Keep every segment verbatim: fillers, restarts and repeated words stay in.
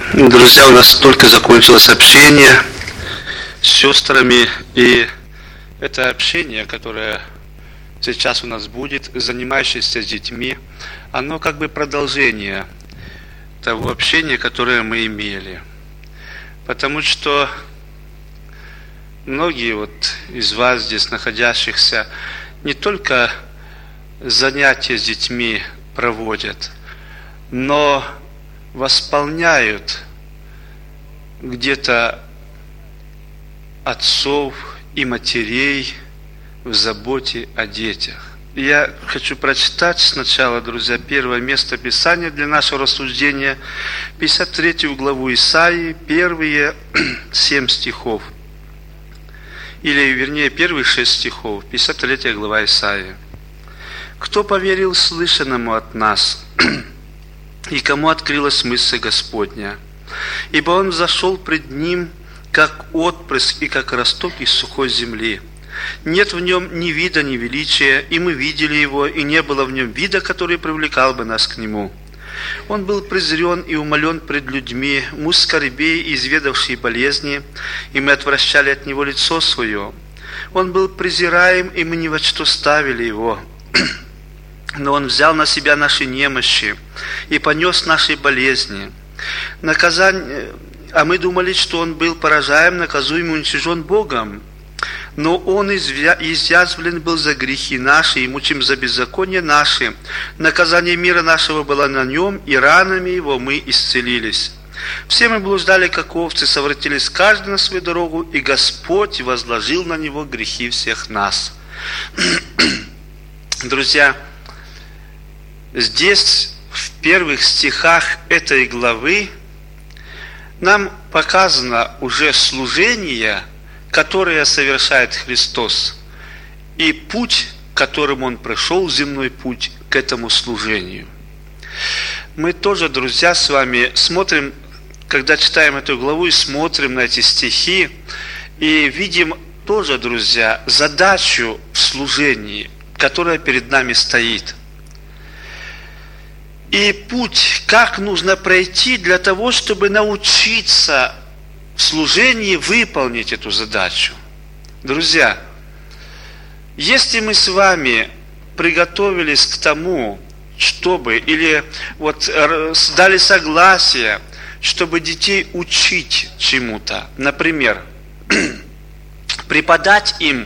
Друзья, у нас только закончилось общение с сестрами, и это общение, которое сейчас у нас будет, занимающееся с детьми, оно как бы продолжение того общения, которое мы имели. Потому что многие вот из вас здесь находящихся не только занятия с детьми проводят, но восполняют где-то отцов и матерей в заботе о детях. Я хочу прочитать сначала, друзья, первое место Писания для нашего рассуждения, пятьдесят третью главу Исаии, первые семь стихов, или, вернее, первые шесть стихов, пятьдесят третья глава Исаии. «Кто поверил слышанному от нас, и кому открылась мысль Господня? Ибо Он зашел пред Ним, как отпрыск и как росток из сухой земли. Нет в Нем ни вида, ни величия, и мы видели Его, и не было в Нем вида, который привлекал бы нас к Нему. Он был презрен и умолен пред людьми, муж скорбей и изведавший болезни, и мы отвращали от Него лицо Свое. Он был презираем, и мы ни во что ставили Его. Но Он взял на себя наши немощи и понес наши болезни. Наказание, а мы думали, что Он был поражаем, наказуем и уничижен Богом. Но Он изъязвлен был за грехи наши, и мучим за беззаконие наши. Наказание мира нашего было на Нем, и ранами Его мы исцелились. Все мы блуждали, как овцы, совратились каждый на свою дорогу, и Господь возложил на Него грехи всех нас». Друзья, здесь, в первых стихах этой главы, нам показано уже служение, которое совершает Христос, и путь, которым Он прошел, земной путь, к этому служению. Мы тоже, друзья, с вами смотрим, когда читаем эту главу и смотрим на эти стихи, и видим тоже, друзья, задачу в служении, которая перед нами стоит. И путь, как нужно пройти для того, чтобы научиться в служении выполнить эту задачу. Друзья, если мы с вами приготовились к тому, чтобы, или вот дали согласие, чтобы детей учить чему-то, например, преподать им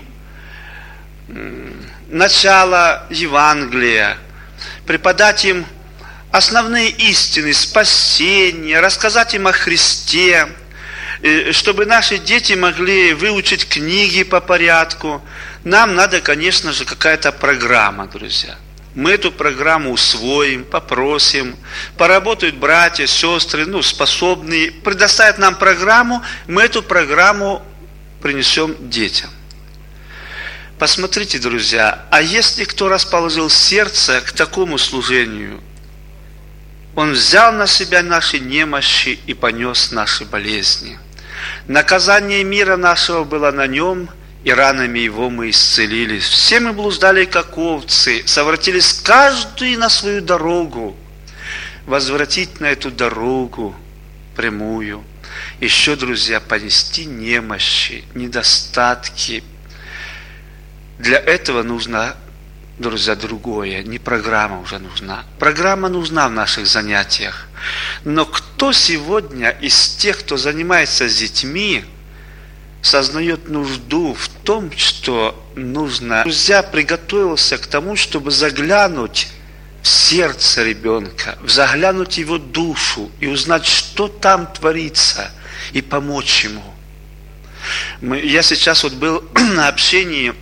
начало Евангелия, преподать им основные истины спасения, рассказать им о Христе, чтобы наши дети могли выучить книги по порядку. Нам надо, конечно же, какая-то программа, друзья. Мы эту программу усвоим, попросим, поработают братья, сестры, ну, способные, предоставят нам программу, мы эту программу принесем детям. Посмотрите, друзья, а если кто расположил сердце к такому служению, Он взял на себя наши немощи и понес наши болезни. Наказание мира нашего было на Нем, и ранами Его мы исцелились. Все мы блуждали, как овцы, совратились каждый на свою дорогу. Возвратить на эту дорогу прямую. Еще, друзья, понести немощи, недостатки. Для этого нужно, друзья, другое, не программа уже нужна. Программа нужна в наших занятиях. Но кто сегодня из тех, кто занимается с детьми, сознает нужду в том, что нужно, друзья, приготовился к тому, чтобы заглянуть в сердце ребенка, заглянуть в его душу и узнать, что там творится, и помочь ему. Мы, я сейчас вот был на общении,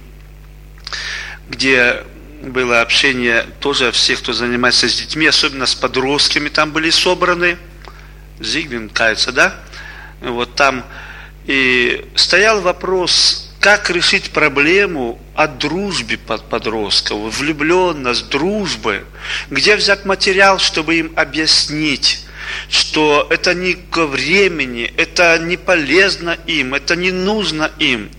где было общение тоже всех, кто занимается с детьми, особенно с подростками, там были собраны, Зигмунд, кажется, да? Вот там и стоял вопрос, как решить проблему о дружбе подростков, влюбленность, дружбы, где взять материал, чтобы им объяснить, что это не ко времени, это не полезно им, это не нужно им.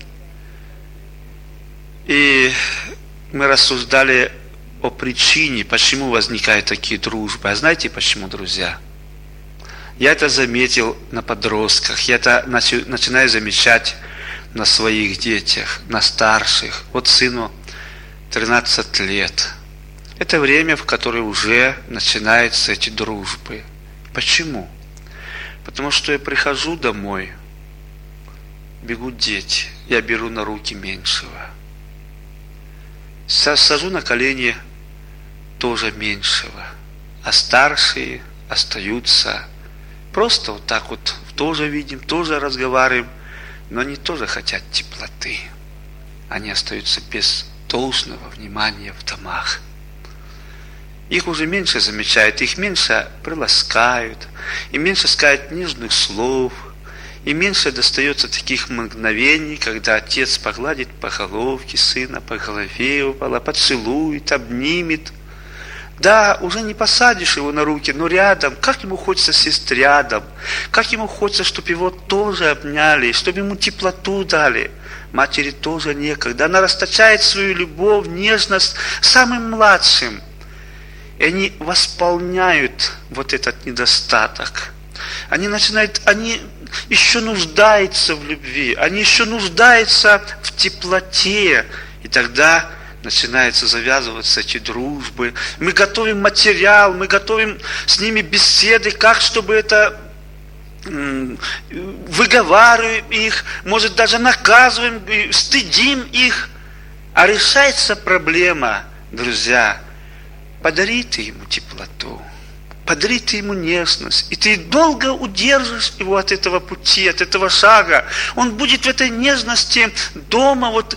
И мы рассуждали о причине, почему возникают такие дружбы. А знаете почему, друзья? Я это заметил на подростках, я это начинаю замечать на своих детях, на старших. Вот сыну тринадцать лет. Это время, в которое уже начинаются эти дружбы. Почему? Потому что я прихожу домой, бегут дети, я беру на руки меньшего. Сажу на колени тоже меньшего. А старшие остаются. Просто вот так вот тоже видим, тоже разговариваем, но они тоже хотят теплоты. Они остаются без должного внимания в домах. Их уже меньше замечают, их меньше приласкают, и меньше скажут нежных слов, и меньше достается таких мгновений, когда отец погладит по головке сына, по голове, поцелует, обнимет. Да, уже не посадишь его на руки, но рядом. Как ему хочется сесть рядом. Как ему хочется, чтобы его тоже обняли, чтобы ему теплоту дали. Матери тоже некогда. Она расточает свою любовь, нежность самым младшим. И они восполняют вот этот недостаток. Они начинают, они еще нуждаются в любви. Они еще нуждаются в теплоте. И тогда начинаются завязываться эти дружбы. Мы готовим материал, мы готовим с ними беседы, как чтобы это выговариваем их, может даже наказываем, стыдим их. А решается проблема, друзья, подари ты ему теплоту, подари ты ему нежность, и ты долго удержишь его от этого пути, от этого шага. Он будет в этой нежности дома, вот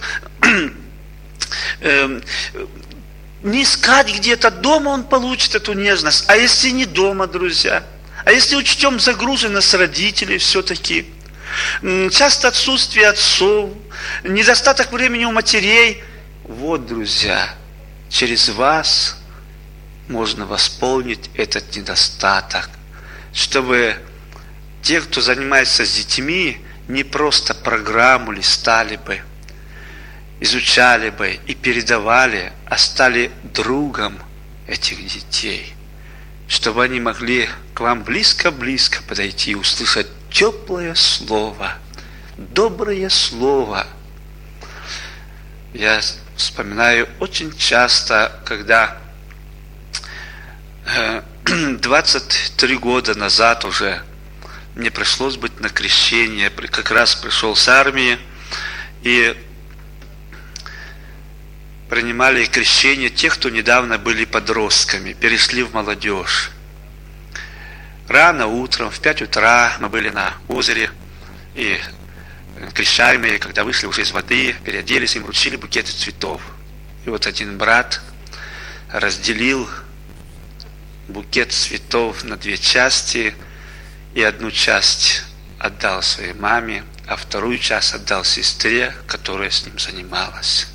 не искать где-то, дома он получит эту нежность. А если не дома, друзья? А если учтем загруженность родителей все-таки, часто отсутствие отцов, недостаток времени у матерей, вот, друзья, через вас можно восполнить этот недостаток, чтобы те, кто занимается с детьми, не просто программу листали бы, изучали бы и передавали, а стали другом этих детей, чтобы они могли к вам близко-близко подойти и услышать теплое слово, доброе слово. Я вспоминаю очень часто, когда двадцать три года назад уже мне пришлось быть на крещение, как раз пришел с армии, и принимали крещение тех, кто недавно были подростками, перешли в молодежь. Рано утром, в пять утра мы были на озере, и крещаемые, когда вышли уже из воды, переоделись, им вручили букеты цветов. И вот один брат разделил букет цветов на две части, и одну часть отдал своей маме, а вторую часть отдал сестре, которая с ним занималась.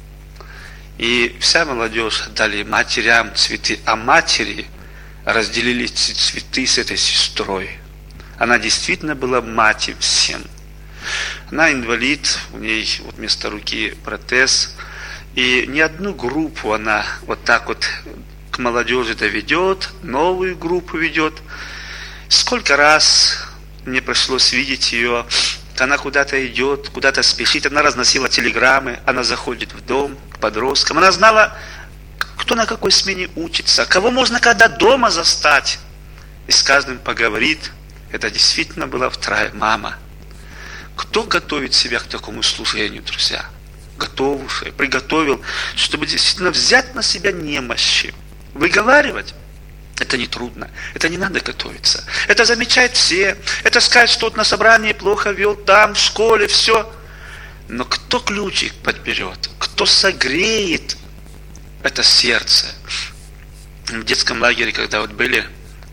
И вся молодежь отдали матерям цветы, а матери разделили цветы с этой сестрой. Она действительно была мать им всем. Она инвалид, у ней вот вместо руки протез, и ни одну группу она вот так вот к молодежи доведет, новую группу ведет. Сколько раз мне пришлось видеть ее, она куда-то идет, куда-то спешит, она разносила телеграммы, она заходит в дом к подросткам, она знала, кто на какой смене учится, кого можно когда дома застать, и с каждым поговорит. Это действительно была вторая мама. Кто готовит себя к такому служению, друзья? Готовивший, приготовил, чтобы действительно взять на себя немощи, выговаривать. Это не трудно, это не надо готовиться. Это замечают все. Это сказать, что вот на собрании плохо вел, там, в школе, все. Но кто ключик подберет? Кто согреет это сердце? В детском лагере, когда вот были,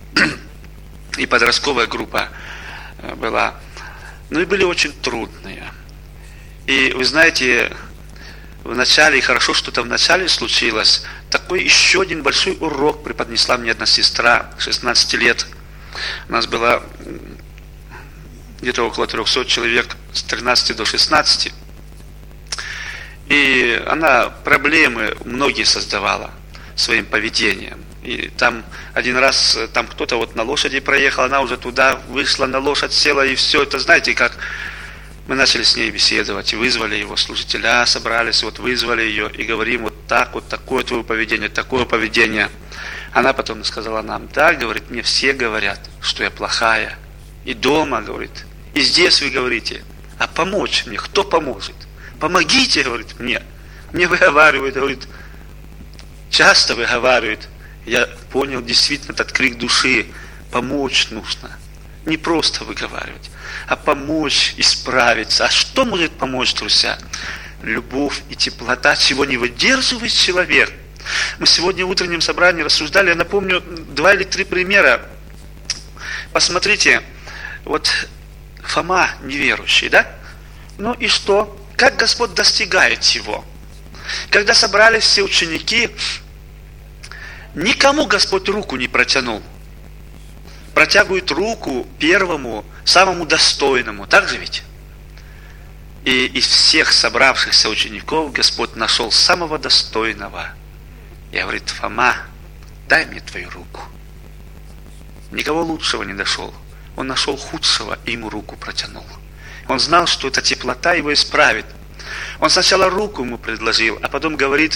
и подростковая группа была, ну и были очень трудные. И вы знаете, в начале, и хорошо, что там в начале случилось, такой еще один большой урок преподнесла мне одна сестра, шестнадцать лет. У нас было где-то около трехсот человек с тринадцати до шестнадцати. И она проблемы многие создавала своим поведением. И там один раз там кто-то вот на лошади проехал, она уже туда вышла на лошадь, села, и все это, знаете, как мы начали с ней беседовать, и вызвали его служителя, собрались, вот вызвали ее, и говорим, вот так, вот такое твое поведение, такое поведение. Она потом сказала нам, да, говорит, мне все говорят, что я плохая. И дома, говорит, и здесь вы говорите, а помочь мне, кто поможет? Помогите, говорит, мне. Мне выговаривают, говорит, часто выговаривают. Я понял действительно этот крик души, помочь нужно. Не просто выговаривать, а помочь исправиться. А что может помочь, друзья? Любовь и теплота, чего не выдерживает человек. Мы сегодня в утреннем собрании рассуждали, я напомню, два или три примера. Посмотрите, вот Фома неверующий, да? Ну и что? Как Господь достигает его? Когда собрались все ученики, никому Господь руку не протянул. Протягивает руку первому, самому достойному. Так же ведь? И из всех собравшихся учеников Господь нашел самого достойного. И говорит, Фома, дай мне твою руку. Никого лучшего не нашел. Он нашел худшего и ему руку протянул. Он знал, что эта теплота его исправит. Он сначала руку ему предложил, а потом говорит,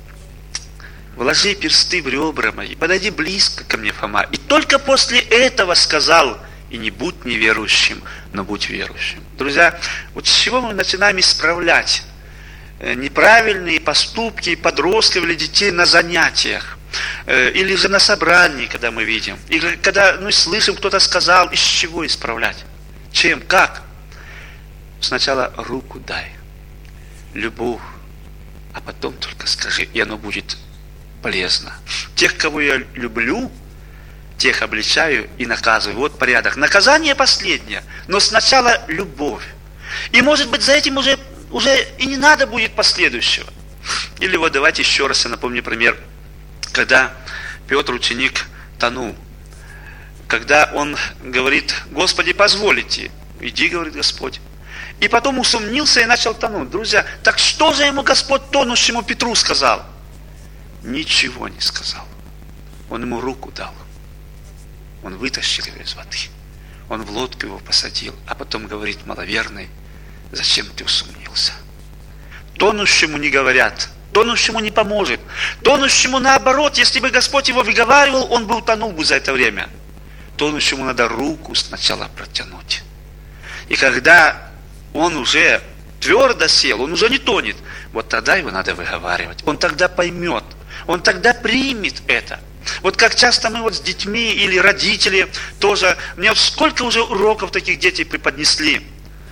вложи персты в ребра мои, подойди близко ко мне, Фома. И только после этого сказал, и не будь неверующим, но будь верующим. Друзья, вот с чего мы начинаем исправлять неправильные поступки подростков или детей на занятиях? Или же на собрании, когда мы видим. Или когда ну, слышим, кто-то сказал, из чего исправлять? Чем? Как? Сначала руку дай. Любовь. А потом только скажи, и оно будет полезно. Тех, кого я люблю, тех обличаю и наказываю. Вот порядок. Наказание последнее, но сначала любовь. И может быть за этим уже, уже и не надо будет последующего. Или вот давайте еще раз я напомню пример. Когда Петр, ученик, тонул, когда он говорит, Господи, позволите, иди, говорит Господь. И потом усомнился и начал тонуть. Друзья, так что же ему Господь тонущему Петру сказал? Ничего не сказал. Он ему руку дал. Он вытащил его из воды. Он в лодку его посадил, а потом говорит, маловерный, зачем ты усомнился? Тонущему не говорят, тонущему не поможет. Тонущему наоборот, если бы Господь его выговаривал, он бы утонул бы за это время. Тонущему надо руку сначала протянуть. И когда он уже твердо сел, он уже не тонет, вот тогда его надо выговаривать. Он тогда поймет, он тогда примет это. Вот как часто мы вот с детьми или родители тоже, мне сколько уже уроков таких детей преподнесли,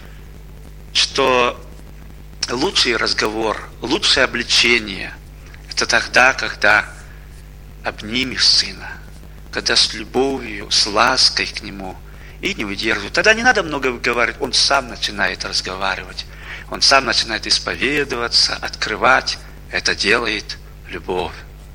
что лучший разговор, лучшее обличение – это тогда, когда обнимешь сына, когда с любовью, с лаской к нему и не выдерживает. Тогда не надо много выговаривать, он сам начинает разговаривать, он сам начинает исповедоваться, открывать. Это делает любовь.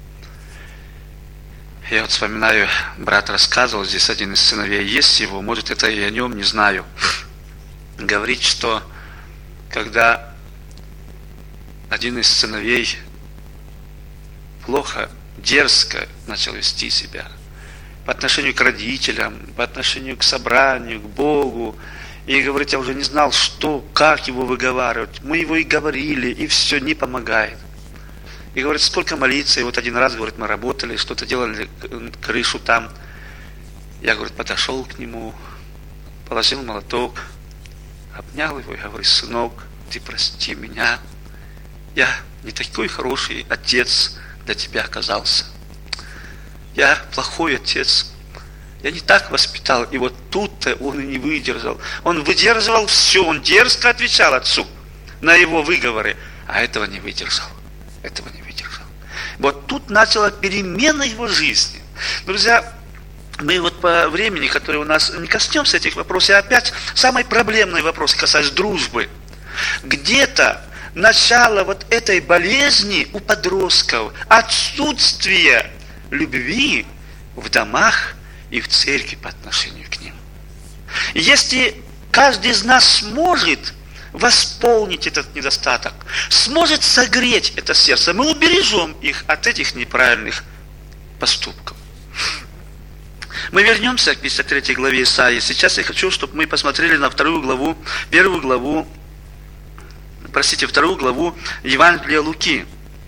Я вот вспоминаю, брат рассказывал, здесь один из сыновей есть его, может это и о нем, не знаю. Говорит, что когда один из сыновей плохо, дерзко начал вести себя по отношению к родителям, по отношению к собранию, к Богу, и говорит, я уже не знал, что, как его выговаривать. Мы его и говорили, и все, не помогает. И говорит, сколько молиться. И вот один раз, говорит, мы работали, что-то делали, крышу там. Я, говорит, подошел к нему, положил молоток, обнял его и говорит, сынок, ты прости меня. Я не такой хороший отец для тебя оказался. Я плохой отец. Я не так воспитал. И вот тут-то он и не выдержал. Он выдерживал все, он дерзко отвечал отцу на его выговоры, а этого не выдержал. Этого не выдержал. Вот тут начала перемена его жизни. Друзья, мы вот по времени, которое у нас, не коснемся этих вопросов, и опять самый проблемный вопрос касается дружбы. Где-то начало вот этой болезни у подростков, отсутствие любви в домах и в церкви по отношению к ним. Если каждый из нас сможет восполнить этот недостаток, сможет согреть это сердце, мы убережем их от этих неправильных поступков. Мы вернемся к пятьдесят третьей главе Исаии. Сейчас я хочу, чтобы мы посмотрели на вторую главу, первую главу, простите, вторую главу Евангелия Луки.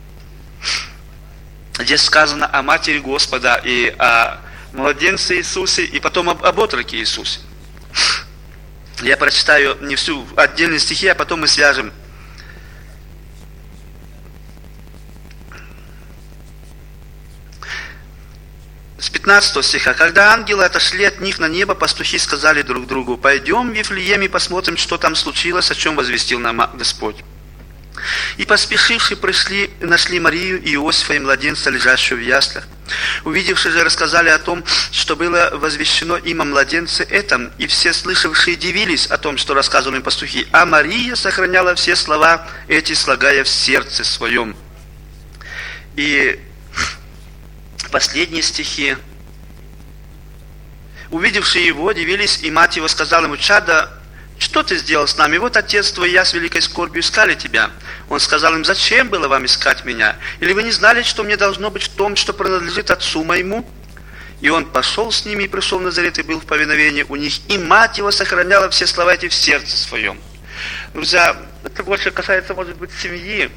Здесь сказано о матери Господа и о младенце Иисусе, и потом об, об отроке Иисусе. Я прочитаю не всю отдельные стихи, а потом мы свяжем. С пятнадцатого стиха. Когда ангелы отошли от них на небо, пастухи сказали друг другу: «Пойдем в Вифлеем и посмотрим, что там случилось, о чем возвестил нам Господь». И поспешившие пришли, нашли Марию и Иосифа и младенца, лежащего в яслях. Увидевшие же, рассказали о том, что было возвещено им о младенце этом, и все слышавшие дивились о том, что рассказывали им пастухи. А Мария сохраняла все слова эти, слагая в сердце своем. И последние стихи. Увидевшие его, дивились, и мать его сказала ему: «Чадо, что ты сделал с нами? Вот отец твой и я с великой скорбью искали тебя». Он сказал им: «Зачем было вам искать меня? Или вы не знали, что мне должно быть в том, что принадлежит отцу моему?» И он пошел с ними и пришел в Назарет и был в повиновении у них. И мать его сохраняла все слова эти в сердце своем. Друзья, это больше касается, может быть, семьи.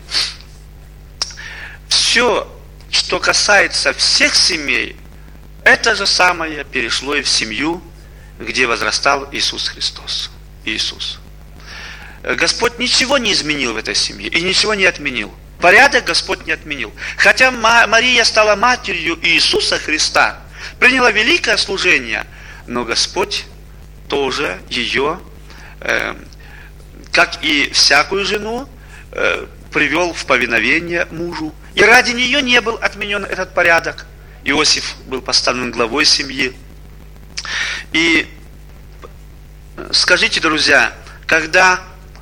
Все, что касается всех семей, это же самое перешло и в семью, где возрастал Иисус Христос. Иисус. Господь ничего не изменил в этой семье и ничего не отменил. Порядок Господь не отменил. Хотя Мария стала матерью Иисуса Христа, приняла великое служение, но Господь тоже ее, э, как и всякую жену, э, привел в повиновение мужу. И ради нее не был отменен этот порядок. Иосиф был поставлен главой семьи. И скажите, друзья, когда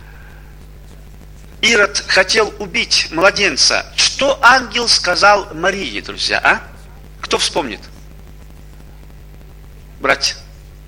Ирод хотел убить младенца, что ангел сказал Марии, друзья, а? Кто вспомнит? Братья.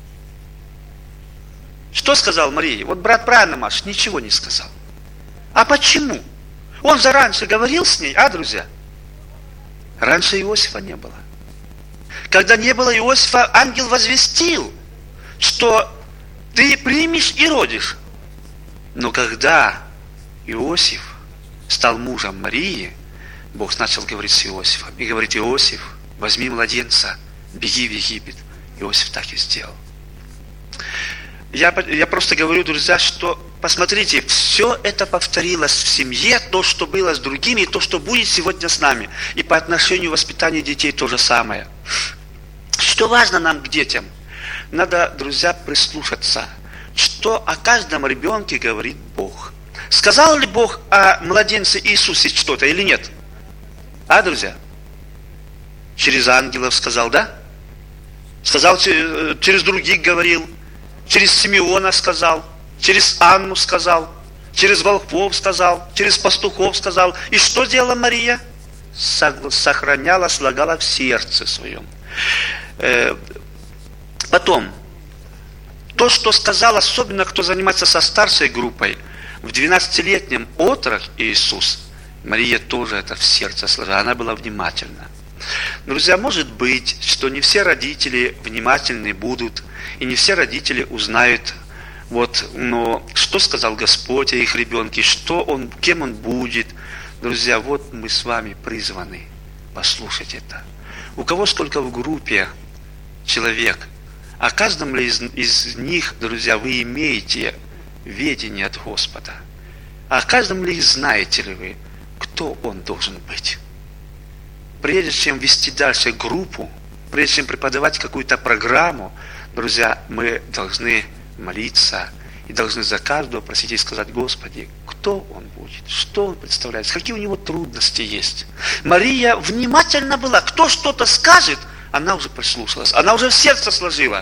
Что сказал Марии? Вот брат правильно, Маш, ничего не сказал. А почему? Он же раньше говорил с ней, а, друзья? Раньше Иосифа не было. Когда не было Иосифа, ангел возвестил, что ты примешь и родишь. Но когда Иосиф стал мужем Марии, Бог начал говорить с Иосифом. И говорит: «Иосиф, возьми младенца, беги в Египет». Иосиф так и сделал. Я, я просто говорю, друзья, что посмотрите, все это повторилось в семье, то, что было с другими, и то, что будет сегодня с нами. И по отношению к воспитанию детей то же самое. Что важно нам к детям? Надо, друзья, прислушаться, что о каждом ребенке говорит Бог. Сказал ли Бог о младенце Иисусе что-то или нет? А, друзья? Через ангелов сказал, да? Сказал, через других говорил, через Симеона сказал, через Анну сказал, через волхвов сказал, через пастухов сказал. И что делала Мария? Сохраняла, слагала в сердце своем. Потом, то, что сказал, особенно кто занимается со старшей группой, в двенадцатилетнем отрок Иисус, Мария тоже это в сердце сложила, она была внимательна. Друзья, может быть, что не все родители внимательны будут, и не все родители узнают, вот, но что сказал Господь о их ребенке, что он, кем он будет. Друзья, вот мы с вами призваны послушать это. У кого сколько в группе человек, о каждом ли из, из них, друзья, вы имеете ведение от Господа? О каждом ли знаете ли вы, кто он должен быть? Прежде чем вести дальше группу, прежде чем преподавать какую-то программу, друзья, мы должны молиться и должны за каждого просить и сказать: Господи, кто он будет, что он представляет, какие у него трудности есть. Мария внимательна была, кто что-то скажет, она уже прислушалась, она уже в сердце сложила.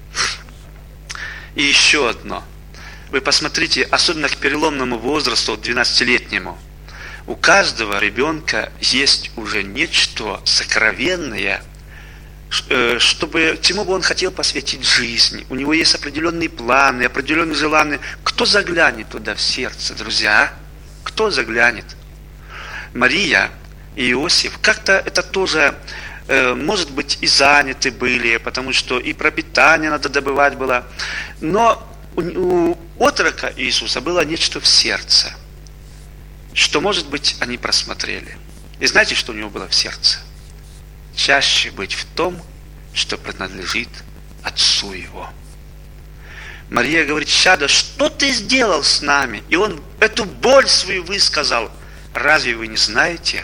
И еще одно. Вы посмотрите, особенно к переломному возрасту, двенадцатилетнему, у каждого ребенка есть уже нечто сокровенное, чтобы, чему бы он хотел посвятить жизни. У него есть определенные планы, определенные желания. Кто заглянет туда в сердце, друзья? Кто заглянет? Мария и Иосиф, как-то это тоже может быть, и заняты были, потому что и пропитание надо добывать было. Но у, у отрока Иисуса было нечто в сердце, что, может быть, они просмотрели. И знаете, что у него было в сердце? Чаще быть в том, что принадлежит Отцу его. Мария говорит: «Чадо, что ты сделал с нами?» И он эту боль свою высказал. «Разве вы не знаете,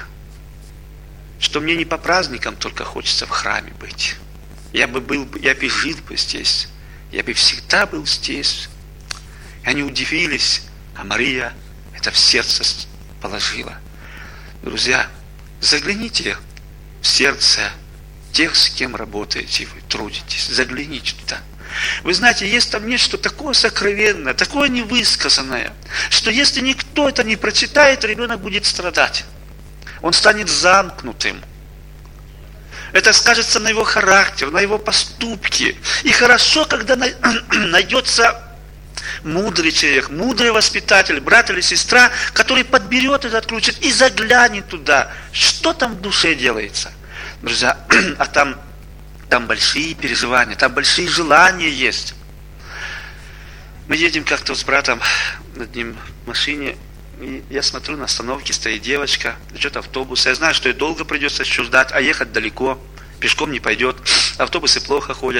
что мне не по праздникам только хочется в храме быть? Я бы был, я бы жил бы здесь, я бы всегда был здесь». И они удивились, а Мария это в сердце положила. Друзья, загляните в сердце тех, с кем работаете вы, трудитесь. Загляните туда. Вы знаете, есть там нечто такое сокровенное, такое невысказанное, что если никто это не прочитает, ребенок будет страдать. Он станет замкнутым. Это скажется на его характер, на его поступки. И хорошо, когда найдется мудрый человек, мудрый воспитатель, брат или сестра, который подберет этот ключик и заглянет туда, что там в душе делается. Друзья, а там, там большие переживания, там большие желания есть. Мы едем как-то с братом над ним в машине, и я смотрю, на остановке стоит девочка, ждет автобуса. Я знаю, что ей долго придется еще ждать, а ехать далеко, пешком не пойдет, автобусы плохо ходят.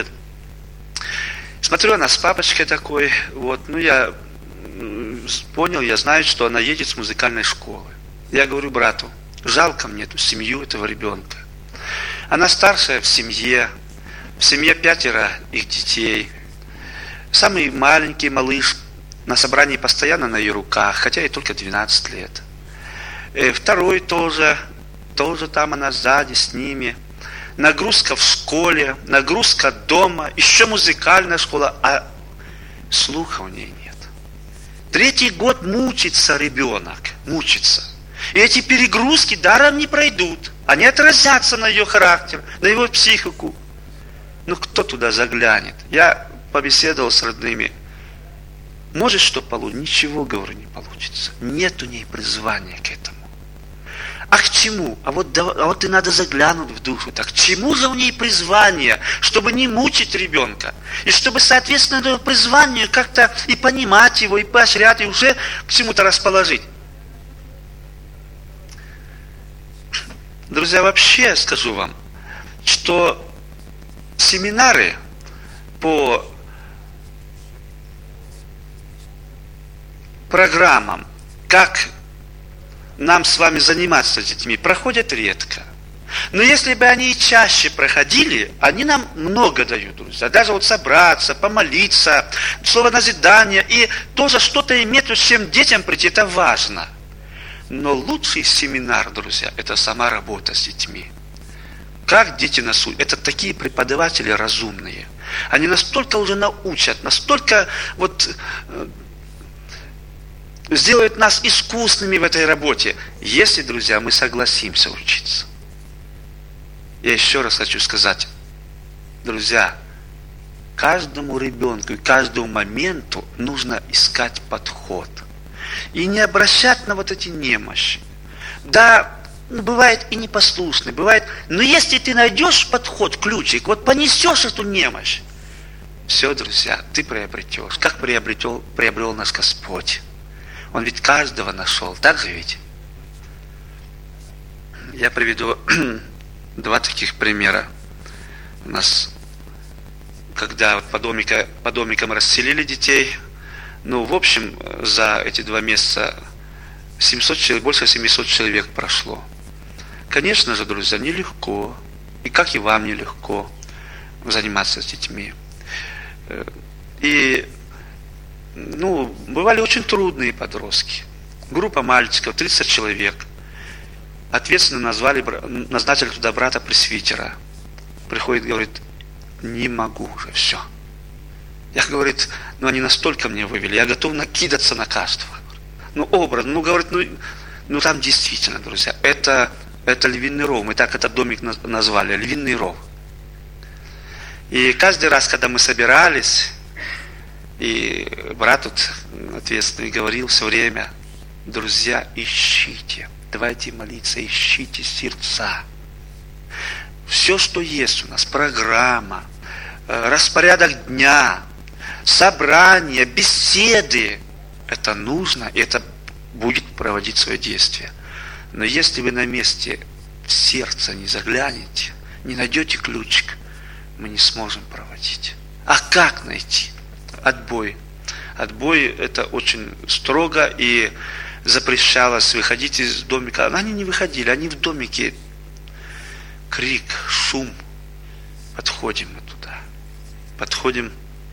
Смотрю, она с папочкой такой, вот, ну я понял, я знаю, что она едет с музыкальной школы. Я говорю брату: жалко мне эту семью, этого ребенка. Она старшая в семье, в семье пятеро их детей. Самый маленький малыш на собрании постоянно на ее руках, хотя ей только двенадцать лет. И второй тоже, тоже там она сзади с ними. Нагрузка в школе, нагрузка дома, еще музыкальная школа, а слуха у нее нет. Третий год мучится ребенок, мучится. И эти перегрузки даром не пройдут. Они отразятся на ее характер, на его психику. Ну, кто туда заглянет? Я побеседовал с родными. Может, что получится? Ничего, говорю, не получится. Нет у ней призвания к этому. А к чему? А вот, а вот и надо заглянуть в душу. Так к чему же у ней призвание? Чтобы не мучить ребенка. И чтобы, соответственно, этому призванию как-то и понимать его, и поощрять, и уже к чему-то расположить. Друзья, вообще скажу вам, что семинары по программам, как нам с вами заниматься с детьми, проходят редко. Но если бы они и чаще проходили, они нам много дают, друзья. Даже вот собраться, помолиться, слово назидания, и тоже что-то иметь, с чем детям прийти, это важно. Но лучший семинар, друзья, это сама работа с детьми. Как дети нас учат? Это такие преподаватели разумные. Они настолько уже научат, настолько вот сделают нас искусными в этой работе, если, друзья, мы согласимся учиться. Я еще раз хочу сказать, друзья, каждому ребенку и каждому моменту нужно искать подход. И не обращать на вот эти немощи. Да, бывает и непослушный, бывает, но если ты найдешь подход, ключик, вот понесешь эту немощь, все, друзья, ты приобретешь. Как приобретел, приобрел нас Господь. Он ведь каждого нашел, так же ведь? Я приведу два таких примера. У нас, когда вот по, домика, по домикам расселили детей, ну, в общем, за эти два месяца семьсот человек, больше семисот человек прошло. Конечно же, друзья, нелегко. И как и вам нелегко заниматься с детьми. И, ну, бывали очень трудные подростки. Группа мальчиков, тридцать человек. Ответственно назвали, назначили туда брата-пресвитера. Приходит, говорит: не могу уже, все. Я, говорит, ну они настолько мне вывели, я готов накидаться на каждого. Ну, образ, ну, говорит, ну, ну там действительно, друзья, это, это львиный ров. Мы так этот домик назвали, львиный ров. И каждый раз, когда мы собирались, и брат тут ответственный говорил все время: друзья, ищите, давайте молиться, ищите сердца. все, что есть у нас, программа, распорядок дня, собрания, беседы, это нужно, и это будет проводить свое действие. Но если вы на месте в сердце не заглянете, не найдете ключик, мы не сможем проводить. А как найти? Отбой. Отбой это очень строго, и запрещалось выходить из домика. Они не выходили, они в домике. Крик, шум. Подходим мы туда. Подходим.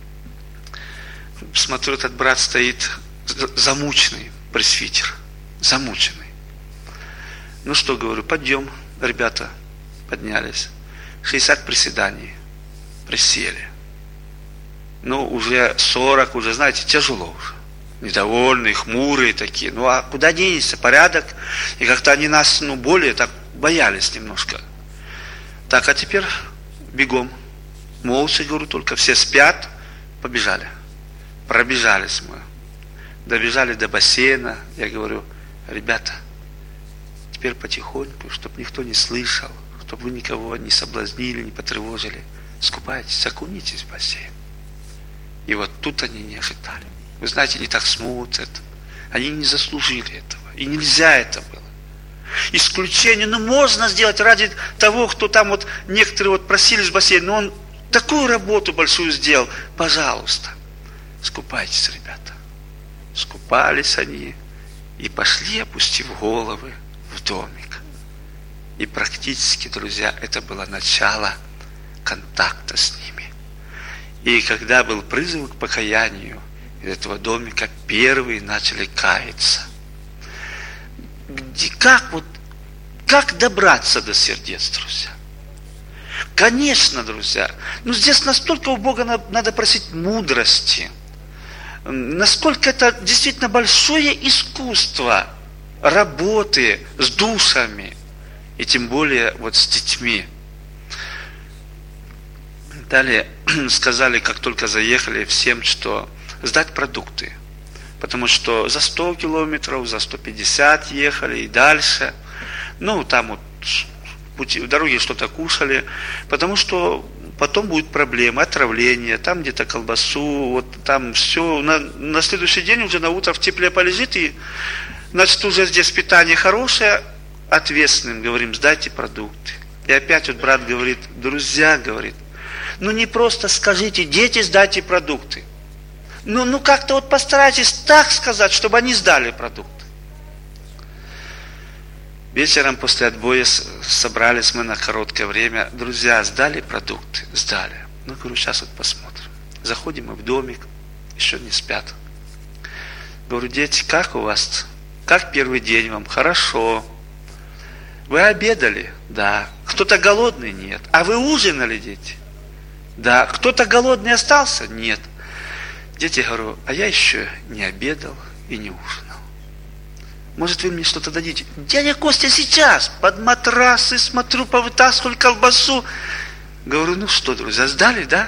Смотрю, этот брат стоит замученный, пресвитер. Замученный. Ну что, говорю, пойдем. Ребята поднялись. шестьдесят приседаний. Присели. Ну, уже сорок, уже, знаете, тяжело уже. Недовольные, хмурые такие. Ну, а куда денешься? Порядок. И как-то они нас, ну, более так боялись немножко. Так, а теперь бегом. Молча, говорю, только все спят. Побежали. Пробежались мы. Добежали до бассейна. Я говорю, ребята, теперь потихоньку, чтобы никто не слышал, чтобы вы никого не соблазнили, не потревожили. Скупайтесь, окунитесь в бассейн. И вот тут они не ожидали. Вы знаете, они так смотрят. Они не заслужили этого. И нельзя это было. Исключение, ну, можно сделать ради того, кто там вот, некоторые вот просились в бассейн, но он такую работу большую сделал. Пожалуйста, скупайтесь, ребята. Скупались они и пошли, опустив головы, в домик. И практически, друзья, это было начало контакта с ними. И когда был призыв к покаянию, из этого домика первые начали каяться. Где, как вот, как добраться до сердец, друзья? Конечно, друзья, но здесь настолько у Бога надо просить мудрости, насколько это действительно большое искусство работы с душами, и тем более вот с детьми. Далее сказали, как только заехали, всем, что сдать продукты. Потому что за сто километров, за сто пятьдесят ехали и дальше. Ну, там вот в пути, в дороге что-то кушали. Потому что потом будут проблемы, отравление, там где-то колбасу, вот там все. На, на следующий день уже на утро в тепле полежит, и значит уже здесь питание хорошее, ответственным говорим, сдайте продукты. И опять вот брат говорит, друзья, говорит, ну не просто скажите, дети, сдайте продукты. Ну, ну как-то вот постарайтесь так сказать, чтобы они сдали продукты. Вечером после отбоя собрались мы на короткое время. Друзья, сдали продукты? Сдали. Ну, говорю, сейчас вот посмотрим. Заходим мы в домик, еще не спят. Говорю, дети, как у вас? Как первый день вам? Хорошо. Вы обедали? Да. Кто-то голодный? Нет. А вы ужинали, дети? Да. Кто-то голодный остался? Нет. Дети, говорю, а я еще не обедал и не ужинал. Может, вы мне что-то дадите? Дядя Костя, сейчас под матрасы смотрю, повытаскиваю колбасу. Говорю, ну что, друзья, сдали, да?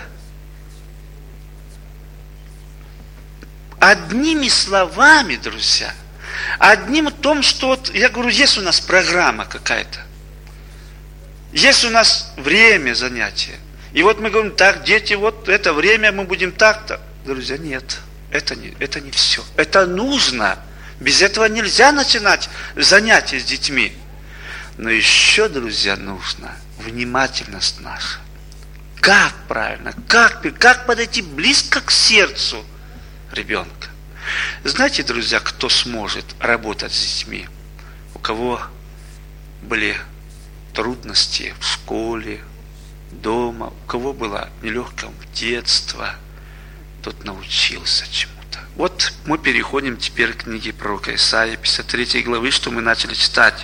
Одними словами, друзья, одним том, что вот, я говорю, есть у нас программа какая-то. Есть у нас время занятия. И вот мы говорим, так, дети, вот это время мы будем так-то. Друзья, нет, это не, это не все. Это нужно. Без этого нельзя начинать занятия с детьми. Но еще, друзья, нужно внимательность наша. Как правильно, как, как подойти близко к сердцу ребенка. Знаете, друзья, кто сможет работать с детьми? У кого были трудности в школе, дома, у кого было нелегкое детство, тот научился чему-то. Вот мы переходим теперь к книге пророка Исаии, пятьдесят третьей главы, что мы начали читать.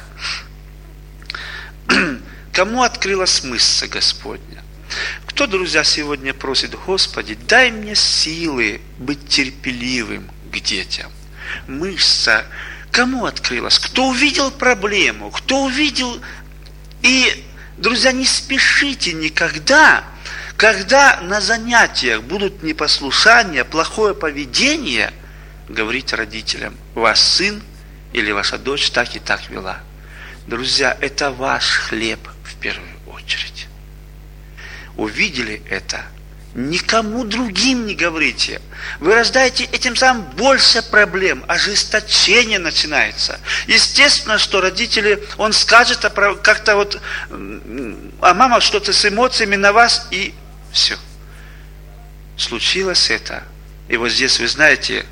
Кому открылась мышца Господня? Кто, друзья, сегодня просит, Господи, дай мне силы быть терпеливым к детям? Мышца. Кому открылась? Кто увидел проблему? Кто увидел... И, друзья, не спешите никогда, когда на занятиях будут непослушания, плохое поведение, говорить родителям, ваш сын или ваша дочь так и так вела. Друзья, это ваш хлеб в первую очередь. увидели это, никому другим не говорите. Вы рождаете этим самым больше проблем, ожесточение начинается. Естественно, что родители, он скажет а как-то вот, а мама что-то с эмоциями на вас, и все. Случилось это. И вот здесь вы знаете,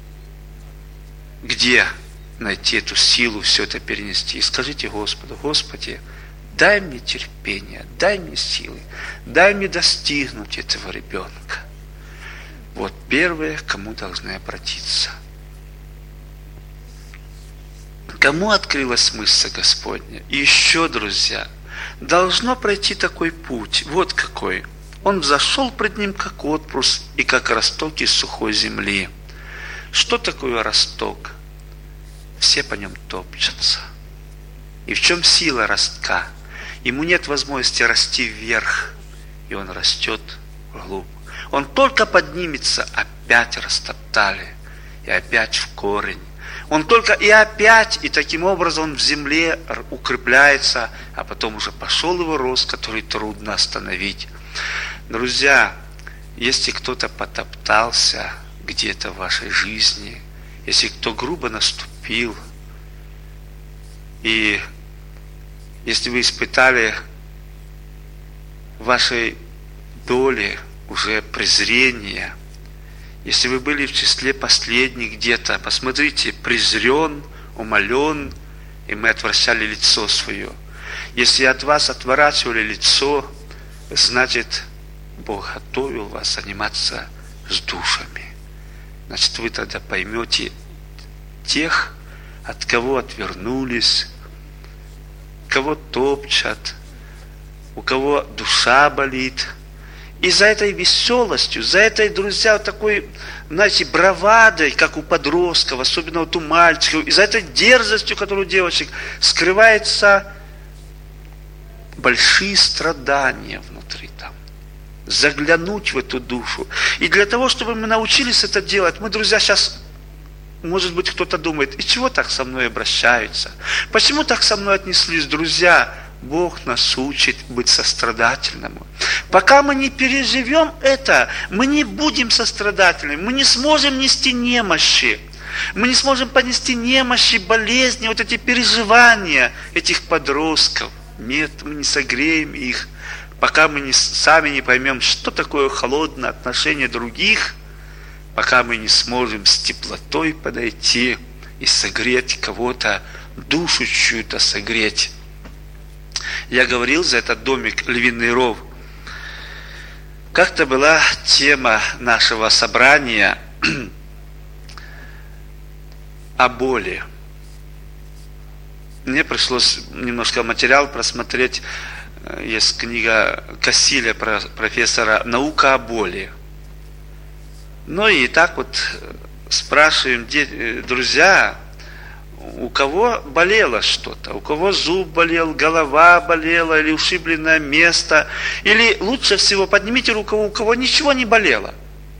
где найти эту силу все это перенести. И скажите Господу: Господи, дай мне терпение, дай мне силы, дай мне достигнуть этого ребенка. Вот первое, к кому должны обратиться. Кому открылась мысль Господня? И еще, друзья, должно пройти такой путь. Вот какой. Он взошел пред ним, как отпрыск, и как росток из сухой земли. Что такое росток? Все по нем топчутся. И в чем сила ростка? Ему нет возможности расти вверх, и он растет вглубь. Он только поднимется, опять растоптали, и опять в корень. Он только и опять, и таким образом он в земле укрепляется, а потом уже пошел его рост, который трудно остановить. Друзья, если кто-то потоптался где-то в вашей жизни, если кто грубо наступил, и если вы испытали в вашей доле уже презрение, если вы были в числе последних где-то, посмотрите, презрен, умолен, и мы отвращали лицо свое. Если от вас отворачивали лицо, значит, Бог готовил вас заниматься с душами. Значит, вы тогда поймете тех, от кого отвернулись, кого топчат, у кого душа болит. И за этой веселостью, за этой, друзья, такой, знаете, бравадой, как у подростков, особенно вот у мальчиков, и за этой дерзостью, которую у девочек, скрывается большие страдания внутри там. Заглянуть в эту душу. И для того, чтобы мы научились это делать, мы, друзья, сейчас, может быть, кто-то думает: и чего так со мной обращаются? Почему так со мной отнеслись, друзья? Бог нас учит быть сострадательным. Пока мы не переживем это, мы не будем сострадательными, мы не сможем нести немощи. Мы не сможем понести немощи, болезни, вот эти переживания этих подростков. Нет, мы не согреем их, пока мы не, сами не поймем, что такое холодное отношение других, пока мы не сможем с теплотой подойти и согреть кого-то, душу чью-то согреть. Я говорил за этот домик «Львиный ров». Как-то была тема нашего собрания о боли. Мне пришлось немножко материал просмотреть. Есть книга Кассиля, профессора «Наука о боли». Ну и так вот спрашиваем, друзья, у кого болело что-то, у кого зуб болел, голова болела, или ушибленное место, или лучше всего поднимите руку, у кого ничего не болело.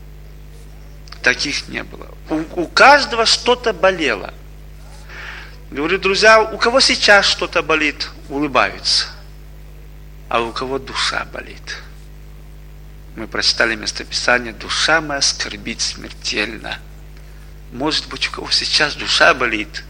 Таких не было. У, у каждого что-то болело. Говорю, друзья, у кого сейчас что-то болит, улыбаются. А у кого душа болит? Мы прочитали местописание: душа моя скорбит смертельно. Может быть, у кого сейчас душа болит.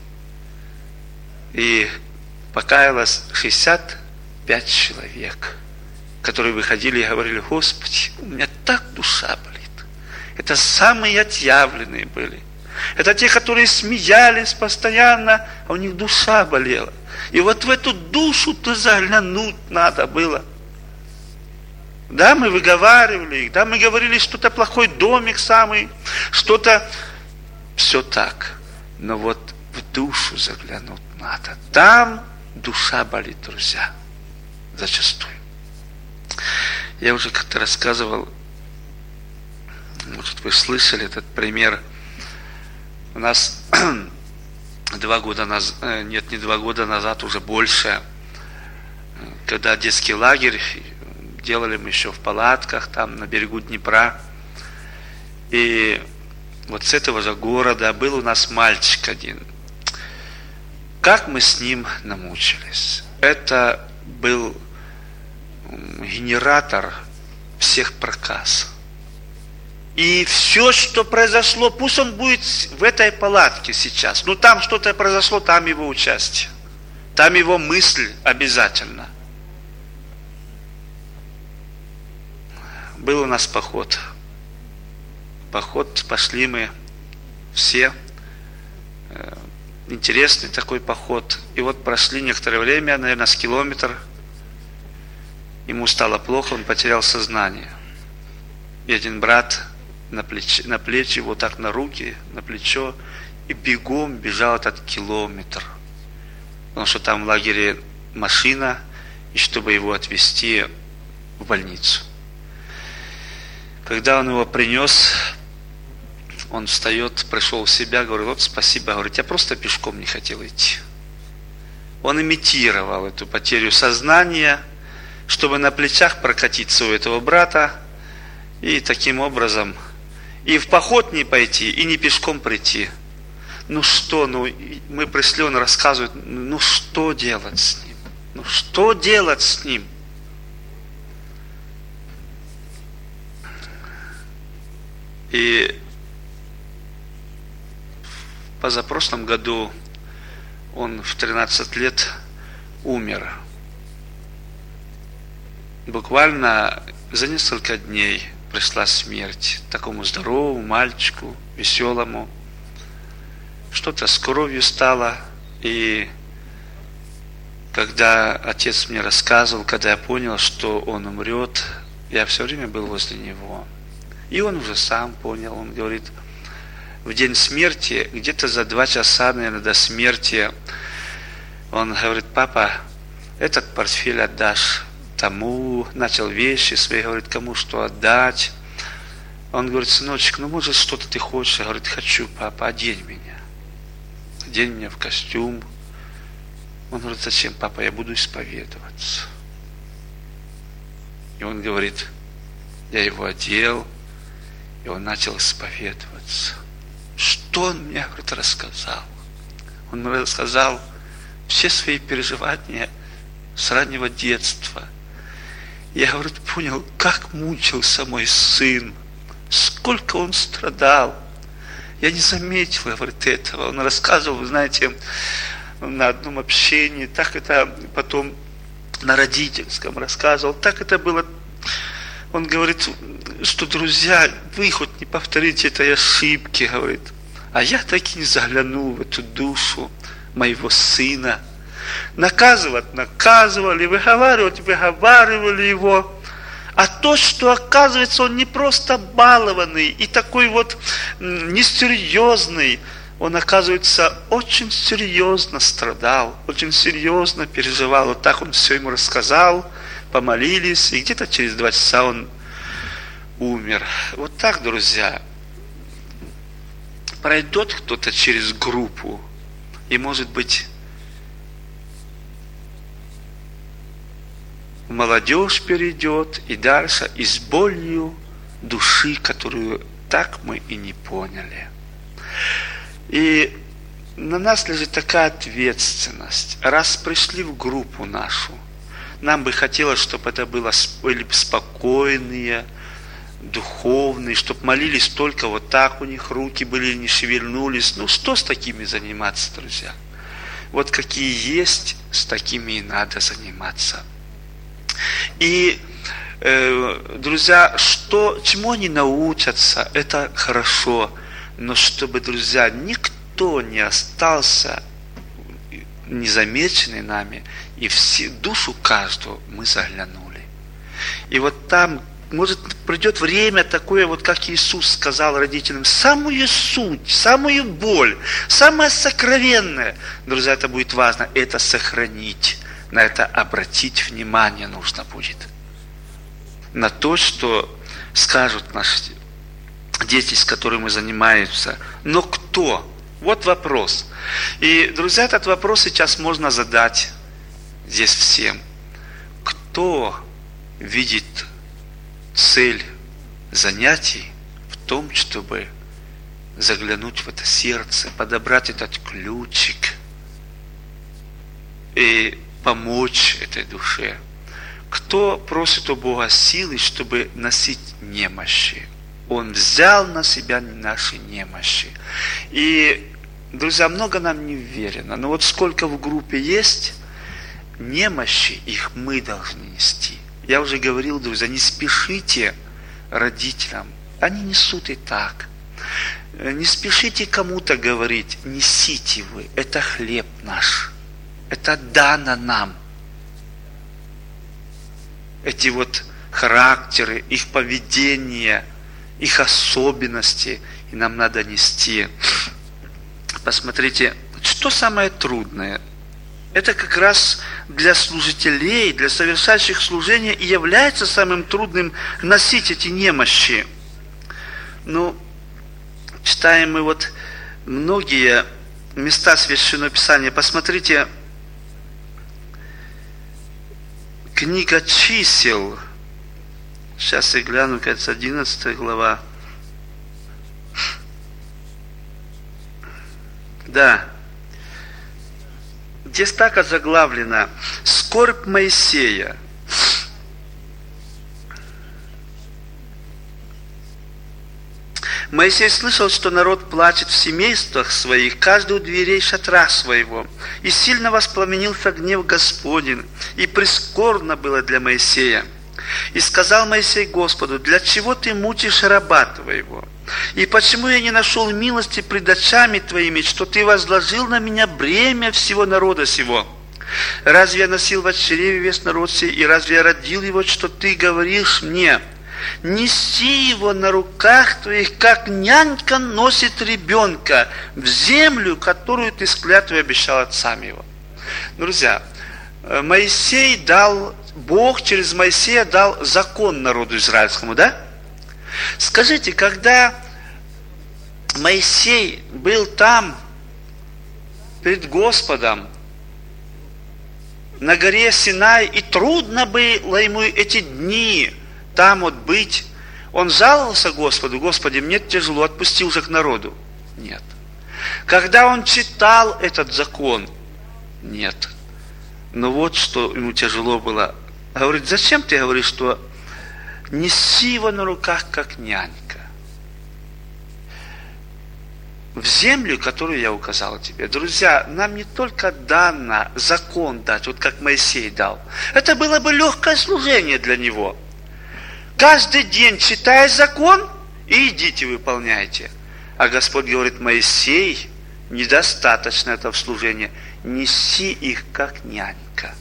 И покаялось шестьдесят пять человек, которые выходили и говорили: Господи, у меня так душа болит. Это самые отъявленные были. Это те, которые смеялись постоянно, а у них душа болела. И вот в эту душу-то заглянуть надо было. Да, мы выговаривали их, да, мы говорили, что-то плохой домик самый, что-то, все так. Но вот в душу заглянуть надо. Там душа болит, друзья, зачастую. Я уже как-то рассказывал, может, вы слышали этот пример. У нас два года назад, нет, не два года назад, уже больше, когда детский лагерь делали мы еще в палатках, там на берегу Днепра. И вот с этого же города был у нас мальчик один. Как мы с ним намучились. Это был генератор всех проказ. И все, что произошло, пусть он будет в этой палатке сейчас. Но там что-то произошло, там его участие. Там его мысль обязательно. Был у нас поход. Поход, пошли мы все. Интересный такой поход. И вот прошли некоторое время, наверное, с километр. Ему стало плохо, он потерял сознание. И один брат на плечи, на плечи, вот так на руки, на плечо, и бегом бежал этот километр. Потому что там в лагере машина, и чтобы его отвезти в больницу. Когда он его принес, он встает, пришел в себя, говорит: вот спасибо, говорит, я просто пешком не хотел идти. Он имитировал эту потерю сознания, чтобы на плечах прокатиться у этого брата, и таким образом и в поход не пойти, и не пешком прийти. Ну что, ну мы пришли, он рассказывает, ну что делать с ним? Ну что делать с ним? И в позапрошлом году он в тринадцать лет умер. Буквально за несколько дней пришла смерть такому здоровому мальчику, веселому. Что-то с кровью стало. И когда отец мне рассказывал, когда я понял, что он умрет, я все время был возле него. И он уже сам понял, он говорит, в день смерти, где-то за два часа, наверное, до смерти, он говорит: папа, этот портфель отдашь тому, начал вещи свои, говорит, кому что отдать. Он говорит: сыночек, ну может что-то ты хочешь? Я говорит: хочу, папа, одень меня. Одень меня в костюм. Он говорит: зачем, папа, я буду исповедоваться. И он говорит, я его одел, и он начал исповедоваться. Что он мне, говорит, рассказал? Он мне рассказал все свои переживания с раннего детства. Я, говорит, понял, как мучился мой сын, сколько он страдал. Я не заметил, говорит, этого. Он рассказывал, вы знаете, на одном общении, так это потом на родительском рассказывал, так это было. Он говорит, что, друзья, вы хоть не повторите этой ошибки, говорит. А я так и не заглянул в эту душу моего сына. Наказывать наказывали, выговаривать выговаривали его. А то, что оказывается, он не просто балованный и такой вот несерьезный, он, оказывается, очень серьезно страдал, очень серьезно переживал. Вот так он все ему рассказал, помолились, и где-то через два часа он умер. Вот так, друзья, пройдет кто-то через группу, и, может быть, молодежь перейдет, и дальше, и с болью души, которую так мы и не поняли. И на нас лежит такая ответственность. Раз пришли в группу нашу, нам бы хотелось, чтобы это было были спокойные, духовные, чтобы молились только вот так, у них руки были, не шевельнулись. Ну что с такими заниматься, друзья? Вот какие есть, с такими и надо заниматься. И, э, друзья, что, чему они научатся, это хорошо. Но чтобы, друзья, никто не остался незамеченный нами, и в душу каждого мы заглянули. И вот там, может, придет время такое, вот как Иисус сказал родителям, самую суть, самую боль, самое сокровенное, друзья, это будет важно, это сохранить, на это обратить внимание нужно будет. На то, что скажут наши дети, с которыми занимаются. Но кто? Вот вопрос. И, друзья, этот вопрос сейчас можно задать здесь всем. Кто видит цель занятий в том, чтобы заглянуть в это сердце, подобрать этот ключик и помочь этой душе? кто просит у Бога силы, чтобы носить немощи? Он взял на себя наши немощи. И, друзья, много нам не уверено, но вот сколько в группе есть, немощи их мы должны нести. Я уже говорил, друзья, не спешите родителям, они несут и так. Не спешите кому-то говорить, несите вы, это хлеб наш, это дано нам. Эти вот характеры, их поведение, их особенности, и нам надо нести. Посмотрите, что самое трудное? Это как раз для служителей, для совершающих служение и является самым трудным носить эти немощи. Ну, читаем мы вот многие места Священного Писания. Посмотрите, книга чисел. Сейчас я гляну, кажется, одиннадцатая глава. Да. Здесь так озаглавлено: «Скорбь Моисея». Моисей слышал, что народ плачет в семействах своих, каждый у дверей шатра своего. И сильно воспламенился гнев Господень, и прискорбно было для Моисея. И сказал Моисей Господу: «Для чего ты мучишь раба твоего? И почему я не нашел милости пред очами твоими, что ты возложил на меня бремя всего народа сего? Разве я носил в чреве весь народ сей, и разве я родил его, что ты говоришь мне: неси его на руках твоих, как нянька носит ребенка, в землю, которую ты с клятвой обещал отцам его». Друзья, Моисей дал, Бог через Моисея дал закон народу израильскому, да? Скажите, когда Моисей был там, перед Господом, на горе Синай, и трудно было ему эти дни там вот быть, он жаловался Господу: «Господи, мне тяжело, отпусти уже к народу». Нет. Когда он читал этот закон, нет. Но вот что ему тяжело было. Говорит: «Зачем ты говоришь, что неси его на руках, как нянька, в землю, которую я указал тебе». Друзья, нам не только дано закон дать, вот как Моисей дал. Это было бы легкое служение для него. Каждый день читай закон и идите выполняйте. А Господь говорит: «Моисей, недостаточно этого служения, неси их, как нянька».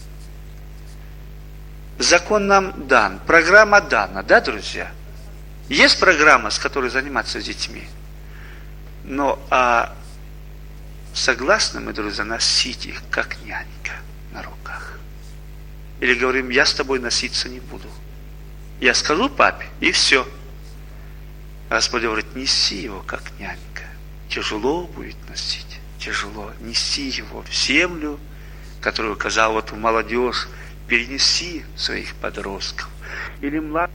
Закон нам дан, программа дана, да, друзья? Есть программа, с которой заниматься с детьми. Но а согласны мы, друзья, носить их, как нянька, на руках? Или говорим: «Я с тобой носиться не буду. Я скажу папе, и все». Господь говорит: «Неси его, как нянька. Тяжело будет носить, тяжело. Неси его в землю, которую указал вот в молодежь, перенеси своих подростков». Или младших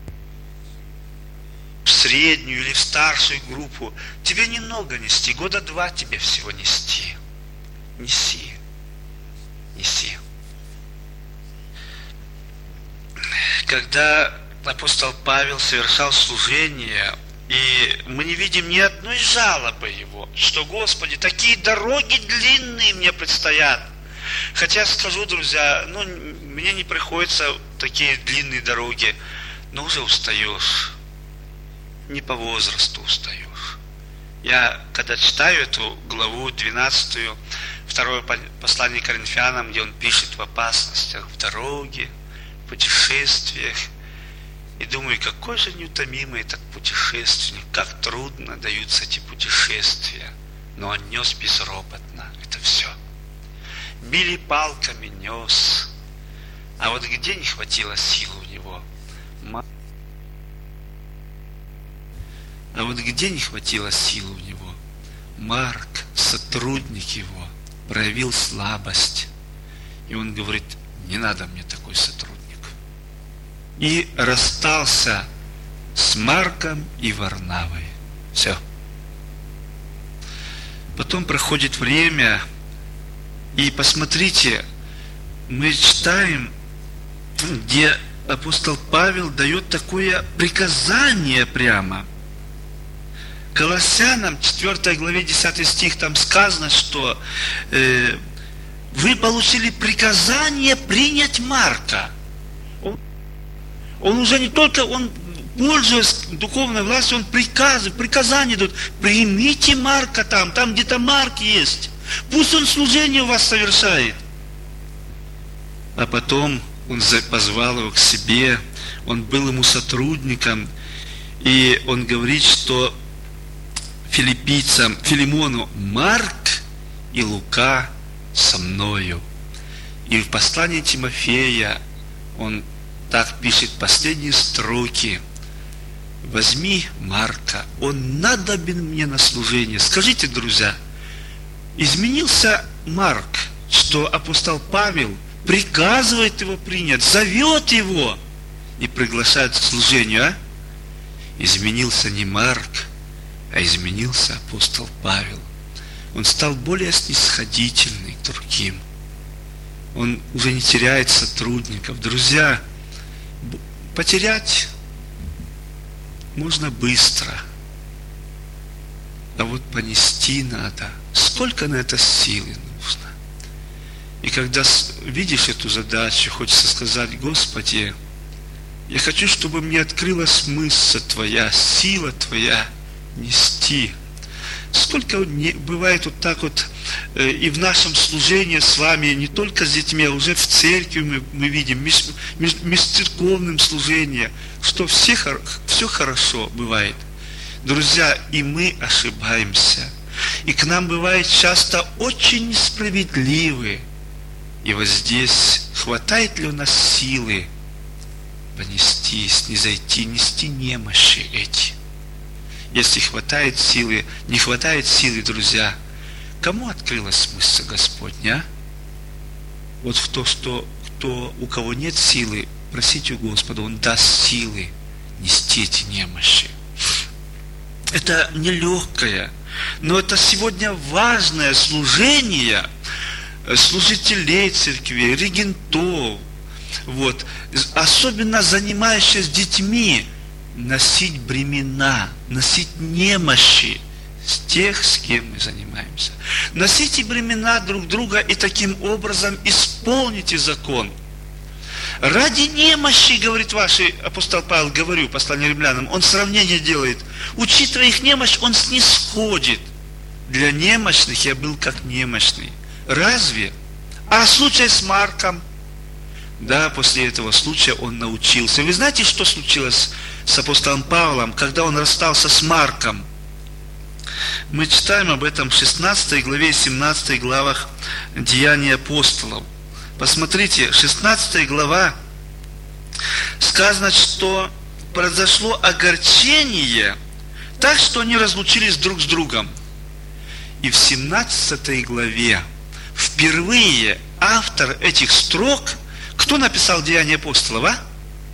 в среднюю или в старшую группу. Тебе немного нести, года два тебе всего нести. Неси, неси. Когда апостол Павел совершал служение, и мы не видим ни одной жалобы его, что: «Господи, такие дороги длинные мне предстоят». Хотя скажу, друзья, ну, мне не приходится такие длинные дороги, но уже устаешь. Не по возрасту устаешь. Я, когда читаю эту главу двенадцатую, второе послание Коринфянам, где он пишет в опасностях в дороге, в путешествиях, и думаю, какой же неутомимый этот путешественник, как трудно даются эти путешествия. Но он нес безропотно это все. Били палками, нес. А вот где не хватило сил у него? А вот где не хватило сил у него? Марк, сотрудник его, проявил слабость. И он говорит: «Не надо мне такой сотрудник». И расстался с Марком и Варнавой. Все. Потом проходит время, и посмотрите, мы читаем, где апостол Павел дает такое приказание прямо. Колоссянам четвёртой главе десятый стих, там сказано, что э, вы получили приказание принять Марка. Он, он уже не только, он, пользуясь духовной властью, он приказы, приказания дает. Примите Марка там, там где-то Марк есть. Пусть он служение у вас совершает. А потом он позвал его к себе, он был ему сотрудником, и он говорит, что филиппийцам, Филимону: Марк и Лука со мною. И в послании Тимофея он так пишет последние строки: возьми Марка, он надобен мне на служение. Скажите, друзья, изменился Марк, что апостол Павел приказывает его принять, зовет его и приглашает к служению, а? Изменился не Марк, а изменился апостол Павел. Он стал более снисходительный к другим. Он уже не теряет сотрудников. Друзья, потерять можно быстро, а вот понести надо. Сколько на это силы нужно? И когда видишь эту задачу, хочется сказать: Господи, я хочу, чтобы мне открылась мысль Твоя, сила Твоя нести. Сколько бывает вот так вот э, и в нашем служении с вами, не только с детьми, а уже в церкви мы, мы видим, меж, меж, межцерковным служением, что все, все хорошо бывает. Друзья, и мы ошибаемся. И к нам бывает часто очень несправедливы. И вот здесь хватает ли у нас силы понестись, не зайти, нести немощи эти? Если хватает силы, не хватает силы, друзья, кому открылась мысль Господня? Вот в то, что кто, у кого нет силы, просите у Господа, Он даст силы нести эти немощи. Это нелегкое, но это сегодня важное служение служителей церкви, регентов, вот, особенно занимающихся с детьми, носить бремена, носить немощи с тех, с кем мы занимаемся. Носите бремена друг друга и таким образом исполните закон. Ради немощи, говорит ваш апостол Павел, говорю, послание римлянам, он сравнение делает. Учитывая их немощь, он снисходит. Для немощных я был как немощный. Разве? А случай с Марком? Да, после этого случая он научился. Вы знаете, что случилось с апостолом Павлом, когда он расстался с Марком? Мы читаем об этом в шестнадцатой главе и семнадцатой главах Деяний апостолов. Посмотрите, шестнадцатая глава, сказано, что произошло огорчение, так что они разлучились друг с другом. И в семнадцатой главе впервые автор этих строк, кто написал Деяния апостолов, а?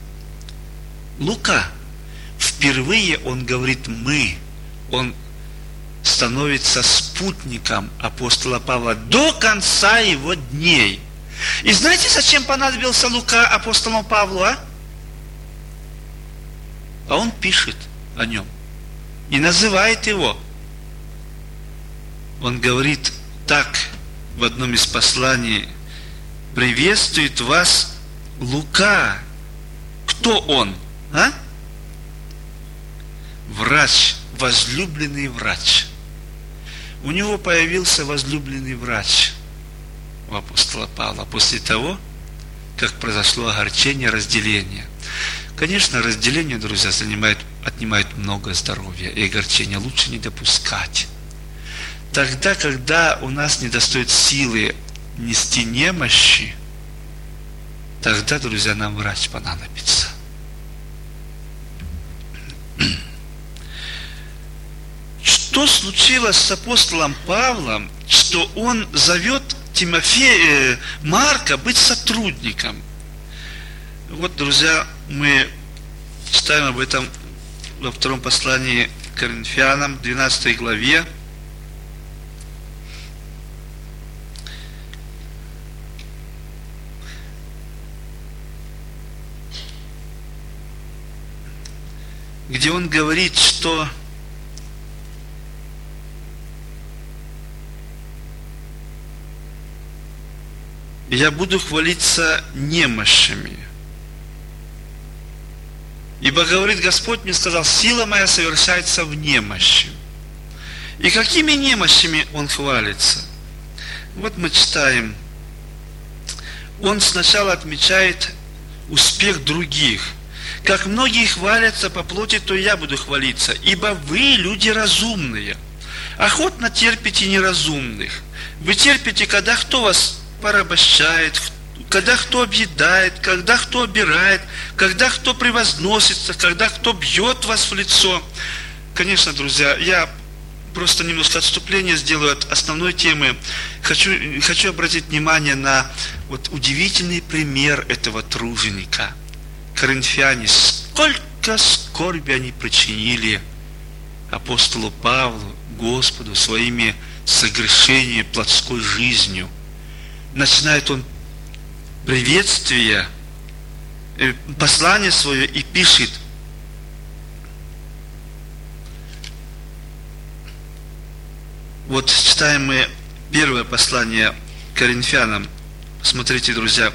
Лука. Впервые он говорит «мы». Он становится спутником апостола Павла до конца его дней. И знаете, зачем понадобился Лука апостолу Павлу, а? А он пишет о нем и называет его. Он говорит так в одном из посланий: приветствует вас Лука. Кто он? А? Врач, возлюбленный врач. У него появился возлюбленный врач у апостола Павла после того, как произошло огорчение, разделение. Конечно, разделение, друзья, занимает, отнимает много здоровья, и огорчения лучше не допускать. Тогда, когда у нас недостает силы нести немощи, тогда, друзья, нам врач понадобится. Что случилось с апостолом Павлом, что он зовет Тимофея, Марка быть сотрудником? Вот, друзья, мы читаем об этом во втором послании к Коринфянам, двенадцатой главе. где он говорит, что я буду хвалиться немощами. Ибо, говорит Господь, мне сказал, сила моя совершается в немощи. И какими немощами он хвалится? Вот мы читаем. Он сначала отмечает успех других. Как многие хвалятся по плоти, то и я буду хвалиться. Ибо вы люди разумные. Охотно терпите неразумных. Вы терпите, когда кто вас порабощает, когда кто объедает, когда кто обирает, когда кто превозносится, когда кто бьет вас в лицо. Конечно, друзья, я просто немножко отступление сделаю от основной темы. Хочу, хочу обратить внимание на вот удивительный пример этого труженика. Коринфяне, сколько скорби они причинили апостолу Павлу, Господу, своими согрешениями, плотской жизнью. Начинает он приветствие, послание свое и пишет: вот читаем мы первое послание Коринфянам. Смотрите, друзья.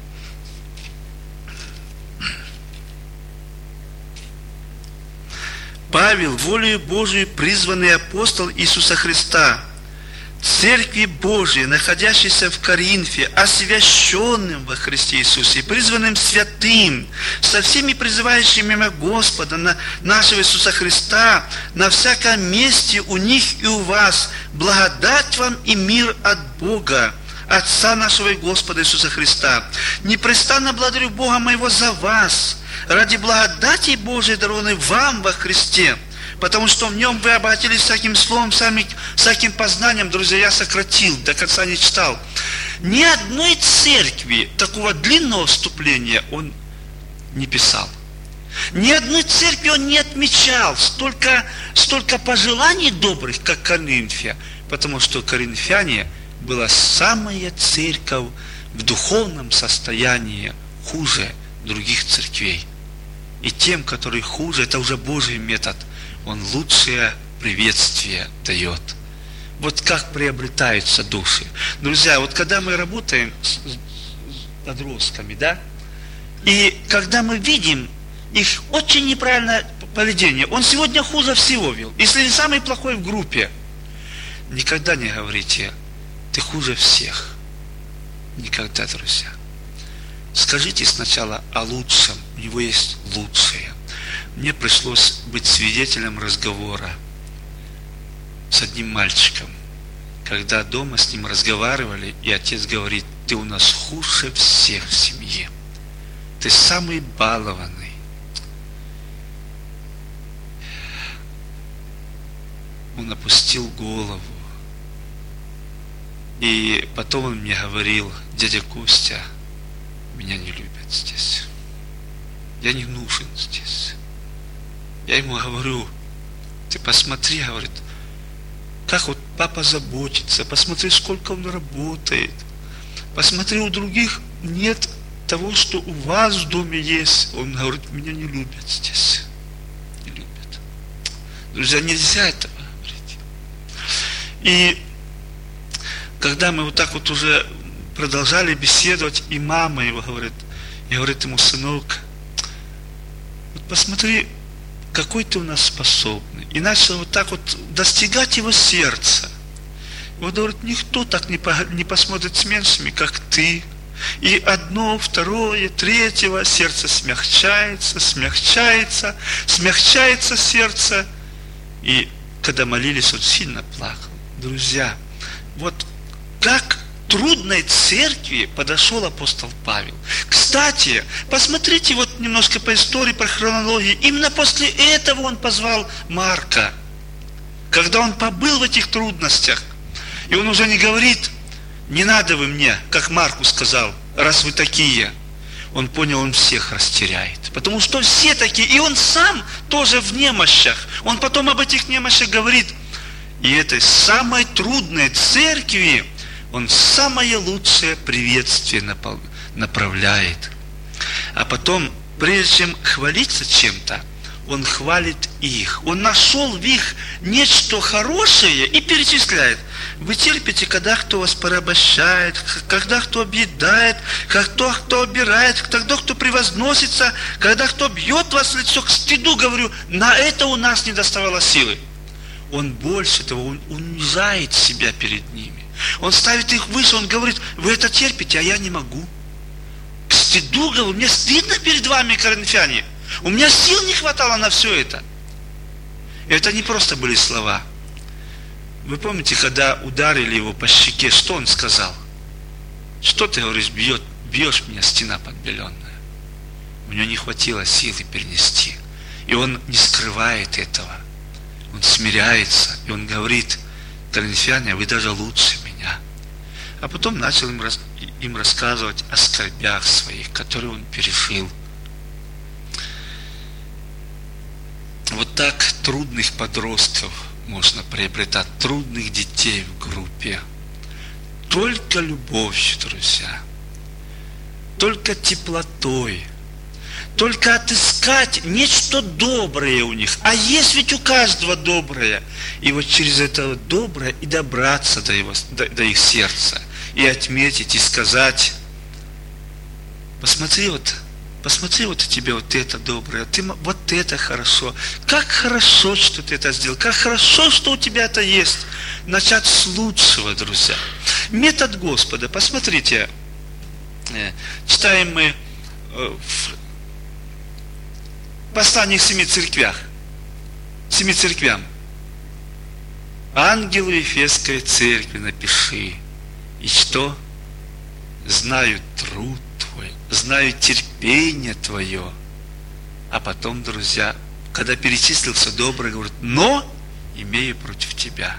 Павел, волею Божией призванный апостол Иисуса Христа, Церкви Божией, находящейся в Коринфе, освященным во Христе Иисусе, призванным святым, со всеми призывающими имя Господа, на нашего Иисуса Христа, на всяком месте у них и у вас, благодать вам и мир от Бога, Отца нашего и Господа Иисуса Христа. Непрестанно благодарю Бога моего за вас, ради благодати Божией, дарованной вам во Христе, потому что в нем вы обогатились всяким словом, всяким познанием. Друзья, я сократил, до конца не читал. Ни одной церкви такого длинного вступления он не писал. Ни одной церкви он не отмечал столько, столько пожеланий добрых, как Коринфе, потому что коринфяне была самая церковь в духовном состоянии хуже других церквей. И тем, которые хуже, это уже Божий метод. Он лучшее приветствие дает. Вот как приобретаются души. Друзья, вот когда мы работаем с подростками, да, и когда мы видим их очень неправильное поведение, он сегодня хуже всего вел, если не самый плохой в группе, никогда не говорите: ты хуже всех. Никогда, друзья. Скажите сначала о лучшем. У него есть лучшее. Мне пришлось быть свидетелем разговора с одним мальчиком, когда дома с ним разговаривали, и отец говорит: ты у нас хуже всех в семье. Ты самый балованный. Он опустил голову. И потом он мне говорил: дядя Костя, меня не любят здесь. Я не нужен здесь. Я ему говорю: ты посмотри, говорит, как вот папа заботится, посмотри, сколько он работает. Посмотри, у других нет того, что у вас в доме есть. Он говорит: меня не любят здесь. Не любят. Друзья, нельзя этого говорить. И когда мы вот так вот уже продолжали беседовать, и мама его говорит, и говорит ему: сынок, вот посмотри, какой ты у нас способный. И начал вот так вот достигать его сердца. И вот говорит: никто так не, по, не посмотрит с меньшими, как ты. И одно, второе, третьего, сердце смягчается, смягчается, смягчается сердце. И когда молились, он сильно плакал. Друзья, вот как трудной церкви подошел апостол Павел. Кстати, посмотрите вот немножко по истории, по хронологии. Именно после этого он позвал Марка. Когда он побыл в этих трудностях, и он уже не говорит: не надо вы мне, как Марку сказал, раз вы такие. Он понял, он всех растеряет. Потому что все такие, и он сам тоже в немощах. Он потом об этих немощах говорит. И этой самой трудной церкви он самое лучшее приветствие направляет. А потом, прежде чем хвалиться чем-то, Он хвалит их. Он нашел в их нечто хорошее и перечисляет. Вы терпите, когда кто вас порабощает, когда кто объедает, когда кто обирает, когда кто превозносится, когда кто бьет вас в лицо. К стыду, говорю, на это у нас не доставало силы. Он больше того, он унижает себя перед ними. Он ставит их выше, он говорит, вы это терпите, а я не могу. К стыду, говорю, мне стыдно перед вами, коринфяне. У меня сил не хватало на все это. И это не просто были слова. Вы помните, когда ударили его по щеке, что он сказал? Что ты, говоришь, бьет, бьешь меня, стена подбеленная? У него не хватило силы перенести. И он не скрывает этого. Он смиряется, и он говорит, коринфяне, вы даже лучше меня. А потом начал им, им рассказывать о скорбях своих, которые он пережил. Вот так трудных подростков можно приобретать, трудных детей в группе. Только любовью, друзья, только теплотой, только отыскать нечто доброе у них. А есть ведь у каждого доброе. И вот через это доброе и добраться до, его, до, до их сердца, и отметить, и сказать, посмотри вот, Посмотри, вот у тебя вот это доброе, ты, вот это хорошо. Как хорошо, что ты это сделал. Как хорошо, что у тебя это есть. Начать с лучшего, друзья. Метод Господа. Посмотрите, читаем мы в послании к семи церквях. Семи церквям. Ангелу Ефесской церкви напиши. И что? Знаю труд твой, знаю терпение твое. А потом, друзья, когда перечислил все доброе, говорит, но имею против тебя.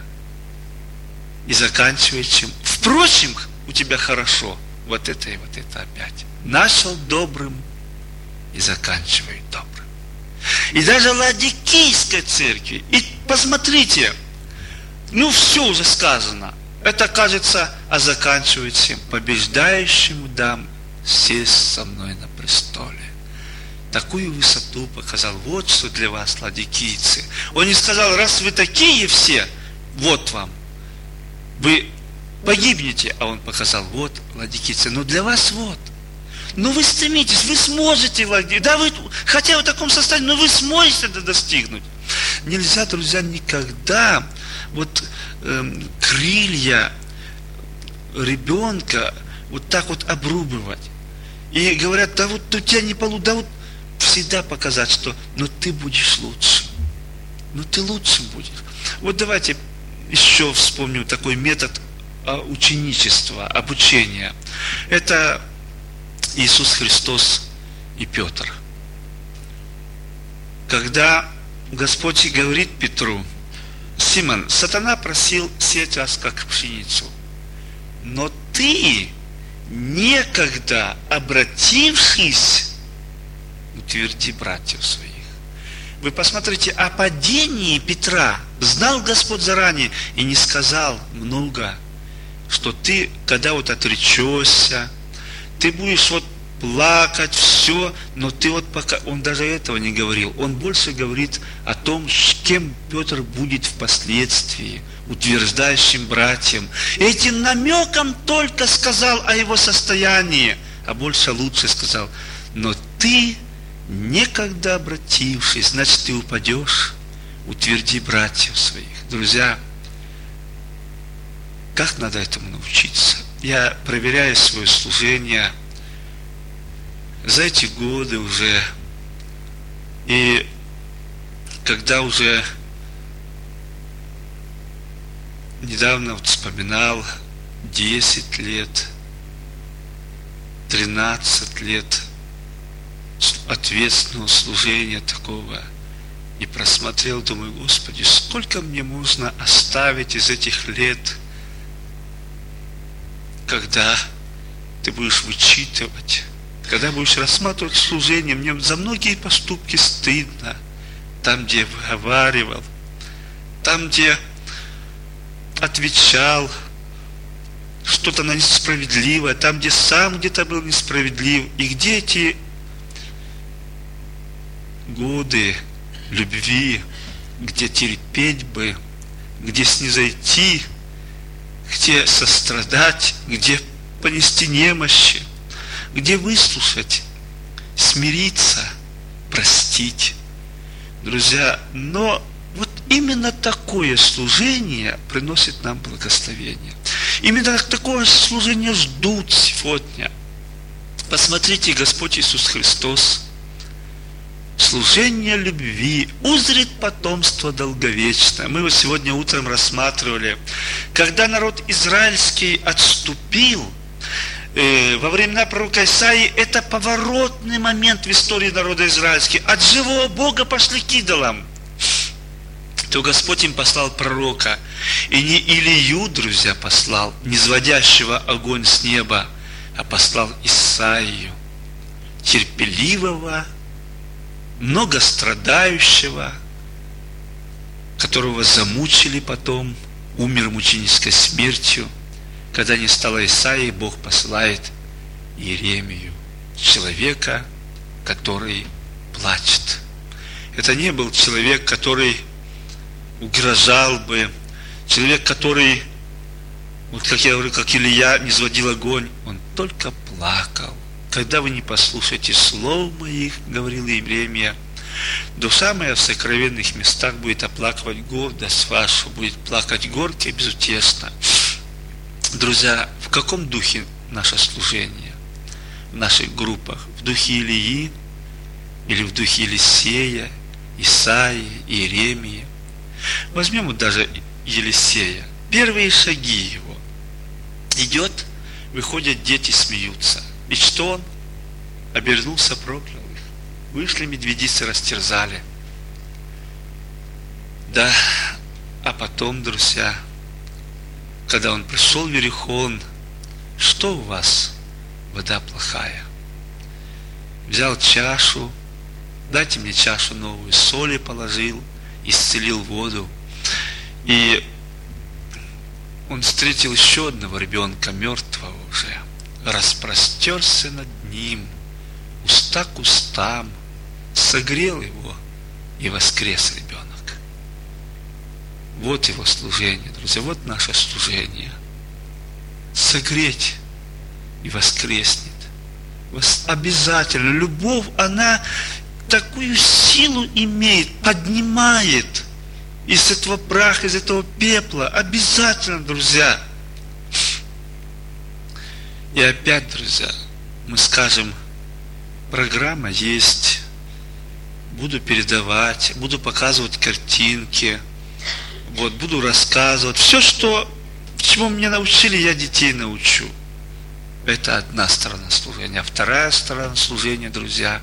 И заканчивает чем? Впрочем, у тебя хорошо. Вот это и вот это опять. Начал добрым и заканчивает добрым. И даже Ладикийской церкви. И посмотрите, ну все уже сказано. Это кажется, а заканчивает всем. Побеждающему дам сесть со мной на престоле. Такую высоту показал. Вот что для вас, ладикийцы. Он не сказал, раз вы такие все, вот вам. Вы погибнете. А он показал, вот, ладикийцы. Но для вас вот. Ну вы стремитесь, вы сможете, да, вы, хотя в таком состоянии, но вы сможете это достигнуть. Нельзя, друзья, никогда вот э, крылья ребенка вот так вот обрубывать. И говорят, да вот у тебя не получится, да вот всегда показать, что ну ты будешь лучшим. Ну ты лучшим будешь. Вот давайте еще вспомним такой метод ученичества, обучения. Это Иисус Христос и Петр. Когда Господь говорит Петру, Симон, сатана просил сеять вас как пшеницу, но ты, некогда обратившись, утверди братьев своих. Вы посмотрите, о падении Петра знал Господь заранее и не сказал много, что ты, когда вот отречешься, ты будешь вот плакать, все, но ты вот пока, он даже этого не говорил, он больше говорит о том, с кем Петр будет впоследствии, утверждающим братьям. Этим намеком только сказал о его состоянии, а больше лучше сказал, но ты, некогда обратившись, значит ты упадешь, утверди братьев своих. Друзья, как надо этому научиться? Я проверяю свое служение за эти годы уже, и когда уже недавно вот вспоминал десять лет, тринадцать лет ответственного служения такого, и просмотрел, думаю, Господи, сколько мне можно оставить из этих лет, когда ты будешь вычитывать, когда будешь рассматривать служение, мне за многие поступки стыдно. Там, где выговаривал, там, где отвечал что-то на несправедливое, там, где сам где-то был несправедлив, и где эти годы любви, где терпеть бы, где снизойти, где сострадать, где понести немощи, где выслушать, смириться, простить. Друзья, но вот именно такое служение приносит нам благословение. Именно такое служение ждут сегодня. Посмотрите, Господь Иисус Христос, служение любви узрит потомство долговечное. Мы его сегодня утром рассматривали. Когда народ израильский отступил, э, во времена пророка Исаии, это поворотный момент в истории народа израильского. От живого Бога пошли к идолам. То Господь им послал пророка. И не Илию, друзья, послал, не сводящего огонь с неба, а послал Исаию, терпеливого, многострадающего, которого замучили потом, умер мученической смертью. Когда не стало Исаии, Бог посылает Иеремию, человека, который плачет. Это не был человек, который угрожал бы, человек, который, вот как я говорю, как Илия не сводил огонь, он только плакал. Когда вы не послушаете слов моих, говорил Иеремия, душа моя в сокровенных местах будет оплакивать гордость вашу, будет плакать горько и безутешно. Друзья, в каком духе наше служение? В наших группах? В духе Илии или в духе Елисея, Исаии, Иеремии? Возьмем вот даже Елисея. Первые шаги его. Идет, выходят дети, смеются. И что он? Обернулся, проклял их. Вышли медведицы, растерзали. Да, а потом, друзья, когда он пришел в Иерихон, что у вас? Вода плохая. Взял чашу, дайте мне чашу новую, соли положил, исцелил воду. И он встретил еще одного ребенка, мертвого уже, распростерся над ним, уста к устам, согрел его, и воскрес ребенок. Вот его служение, друзья, вот наше служение. Согреть, и воскреснет. Обязательно. Любовь, она такую силу имеет, поднимает из этого праха, из этого пепла. Обязательно, друзья. И опять, друзья, мы скажем, программа есть, буду передавать, буду показывать картинки, вот, буду рассказывать. Все, что, чему меня научили, я детей научу. Это одна сторона служения. А вторая сторона служения, друзья,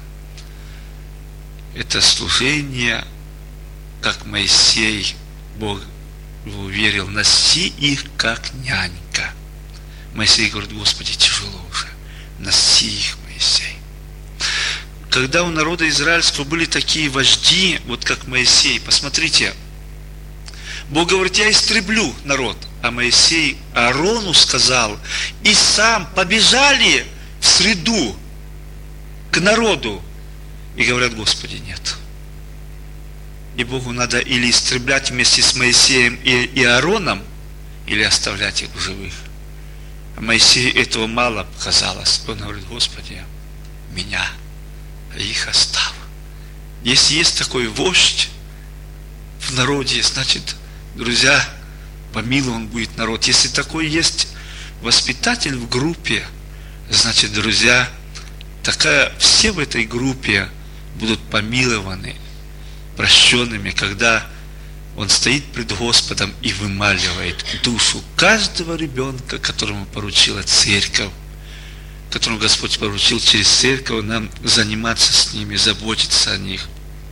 это служение, как Моисей, Бог уверил, носи их как нянька. Моисей говорит, Господи, тяжело уже, носи их, Моисей. Когда у народа израильского были такие вожди, вот как Моисей, посмотрите, Бог говорит, я истреблю народ. А Моисей Аарону сказал, и сам побежали в среду к народу. И говорят, Господи, нет. И Богу надо или истреблять вместе с Моисеем и, и Аароном, или оставлять их в живых. А Моисею этого мало показалось. Он говорит, Господи, меня, их оставь. Если есть такой вождь в народе, значит, друзья, помилован будет народ. Если такой есть воспитатель в группе, значит, друзья, такая, все в этой группе будут помилованы, прощенными, когда он стоит пред Господом и вымаливает душу каждого ребенка, которому поручила церковь, которому Господь поручил через церковь нам заниматься с ними, заботиться о них.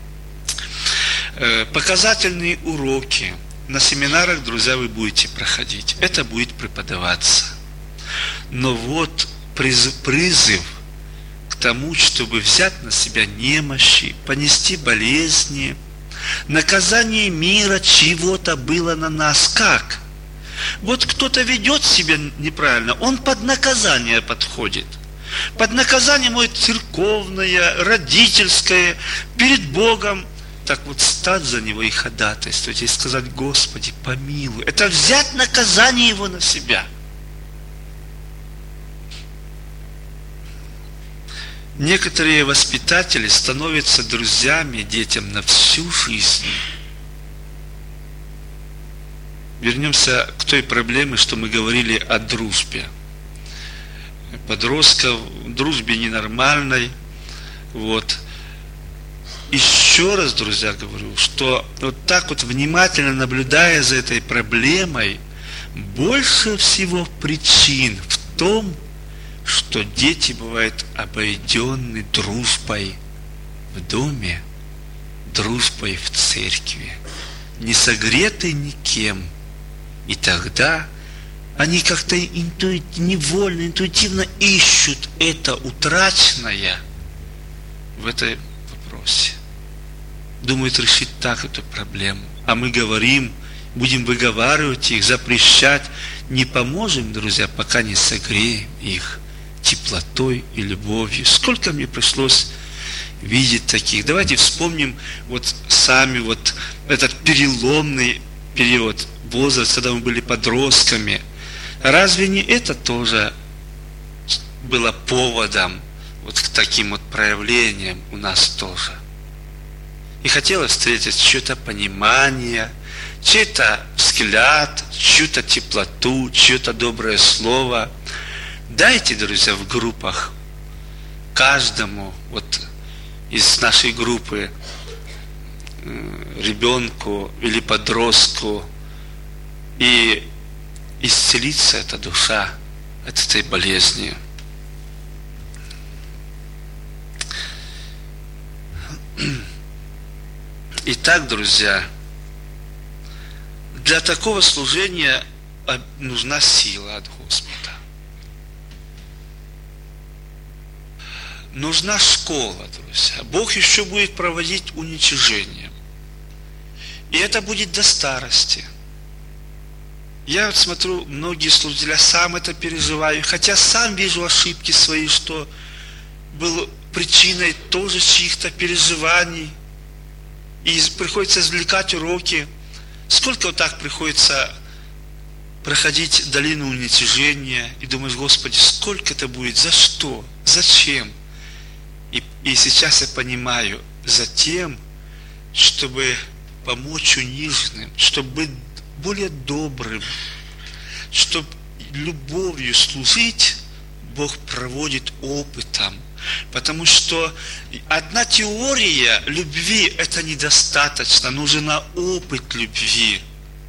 Показательные уроки на семинарах, друзья, вы будете проходить. Это будет преподаваться. Но вот призыв, призыв к тому, чтобы взять на себя немощи, понести болезни, наказание мира чего-то было на нас. Как? Вот кто-то ведет себя неправильно, он под наказание подходит. Под наказание может церковное, родительское, перед Богом. так вот стать за него и ходатайствовать, и сказать: Господи, помилуй. Это взять наказание его на себя. Некоторые воспитатели становятся друзьями детям на всю жизнь. Вернемся к той проблеме, что мы говорили о дружбе. Подростков, дружбе ненормальной. Вот. Еще раз, друзья, говорю, что вот так вот внимательно наблюдая за этой проблемой, больше всего причин в том, что дети бывают обойдены дружбой в доме, дружбой в церкви, не согреты никем. И тогда они как-то интуи- невольно, интуитивно ищут это утраченное в этой вопросе. Думают решить так эту проблему. А мы говорим, будем выговаривать их, запрещать. Не поможем, друзья, пока не согреем их теплотой и любовью. Сколько мне пришлось видеть таких. Давайте вспомним вот сами вот этот переломный период, возраст, когда мы были подростками. Разве не это тоже было поводом вот к таким вот проявлениям у нас тоже? И хотелось встретить чье-то понимание, чей-то взгляд, чью-то теплоту, чье-то доброе слово. Дайте, друзья, в группах каждому вот из нашей группы ребенку или подростку, и исцелится эта душа от этой болезни. Итак, друзья, для такого служения нужна сила от Господа. Нужна школа, друзья. Бог еще будет проводить уничижение. И это будет до старости. Я вот смотрю, многие служители, сам это переживаю, хотя сам вижу ошибки свои, что был причиной тоже чьих-то переживаний. И приходится извлекать уроки. Сколько вот так приходится проходить долину уничижения, и думаешь: Господи, сколько это будет, за что, зачем? И, и сейчас я понимаю, за тем, чтобы помочь униженным, чтобы быть более добрым, чтобы любовью служить, Бог проводит опытом. Потому что одна теория любви – это недостаточно, нужен опыт любви.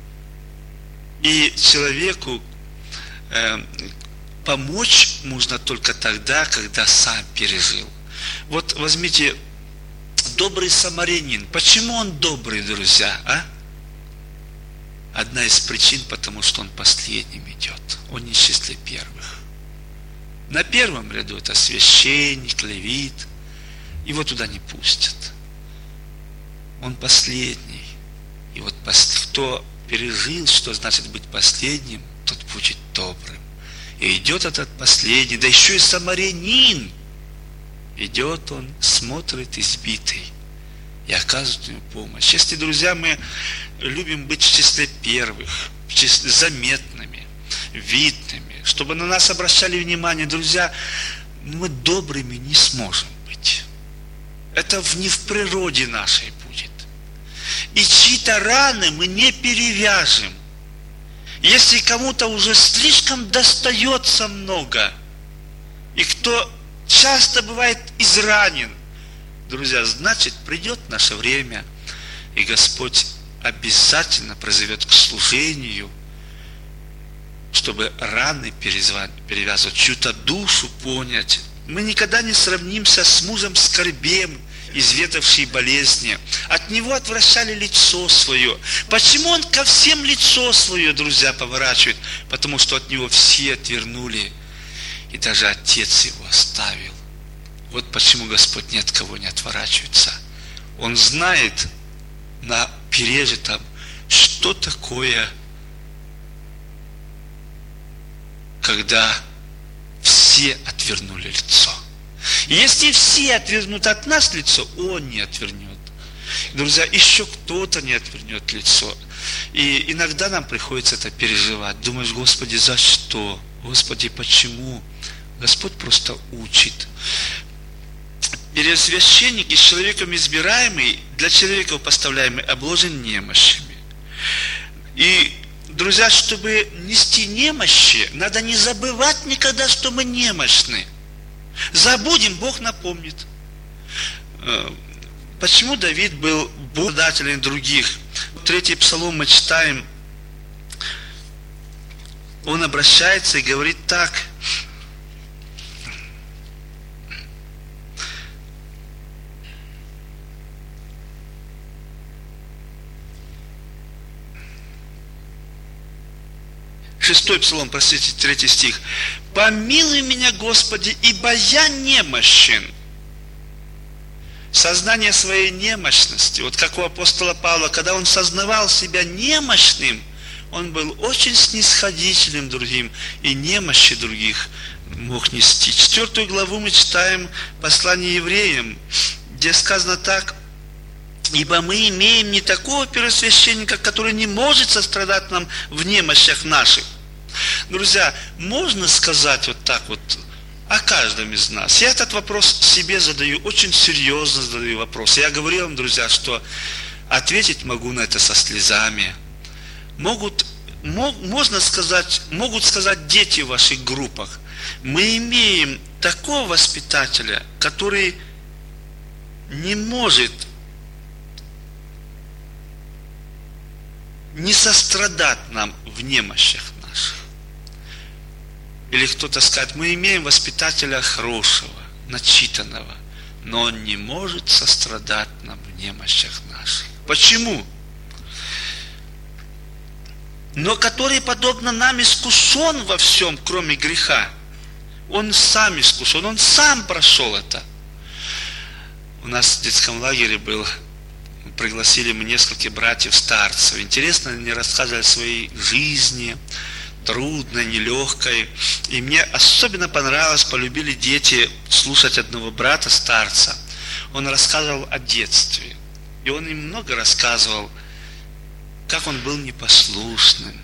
И человеку э, помочь можно только тогда, когда сам пережил. Вот возьмите добрый самарянин. Почему он добрый, друзья, а? Одна из причин, потому что он последним идет. Он не в числе первых. На первом ряду это священник, левит. Его туда не пустят. Он последний. И вот кто пережил, что значит быть последним, тот будет добрым. И идет этот последний, да еще и самарянин. Идет он, смотрит избитый и оказывает ему помощь. Если, друзья, мы любим быть в числе первых, в числе заметными, видными, чтобы на нас обращали внимание, друзья, мы добрыми не сможем быть. Это не в природе нашей будет. И чьи-то раны мы не перевяжем. Если кому-то уже слишком достается много, и кто часто бывает изранен, друзья, значит, придет наше время, и Господь обязательно призовет к служению, чтобы раны перевязывать, чью-то душу понять. Мы никогда не сравнимся с мужем скорбем, изведавший болезни. От него отвращали лицо свое. Почему он ко всем лицо свое, друзья, поворачивает? Потому что от него все отвернули. И даже отец его оставил. Вот почему Господь ни от кого не отворачивается. Он знает на пережитом, что такое, когда все отвернули лицо. И если все отвернут от нас лицо, Он не отвернет. Друзья, еще кто-то не отвернет лицо. И иногда нам приходится это переживать. Думаешь, Господи, за что? Господи, почему? Господь просто учит. Первосвященник из человеком избираемый, для человека поставляемый, обложен немощами. И, друзья, чтобы нести немощи, надо не забывать никогда, что мы немощны. Забудем, Бог напомнит. Почему Давид был благодателен других? Третий псалом мы читаем. Он обращается и говорит так. Шестой псалом, простите, третий стих. «Помилуй меня, Господи, ибо я немощен». Сознание своей немощности, вот как у апостола Павла, когда он сознавал себя немощным, он был очень снисходительным другим, и немощи других мог нести. Четвертую главу мы читаем послание евреям, где сказано так: «Ибо мы имеем не такого первосвященника, который не может сострадать нам в немощах наших». Друзья, можно сказать вот так вот о каждом из нас? Я этот вопрос себе задаю, очень серьезно задаю вопрос. Я говорил вам, друзья, что ответить могу на это со слезами. Могут, мог, можно сказать, могут сказать дети в ваших группах: мы имеем такого воспитателя, который не может не сострадать нам в немощах наших. Или кто-то скажет: мы имеем воспитателя хорошего, начитанного, но он не может сострадать нам в немощах наших. Почему? Но который, подобно нам, искушен во всем, кроме греха. Он сам искушен, он сам прошел это. У нас в детском лагере был, пригласили мы нескольких братьев-старцев. Интересно, они рассказывали о своей жизни, трудной, нелегкой. И мне особенно понравилось, полюбили дети слушать одного брата-старца. Он рассказывал о детстве. И он им много рассказывал, как он был непослушным,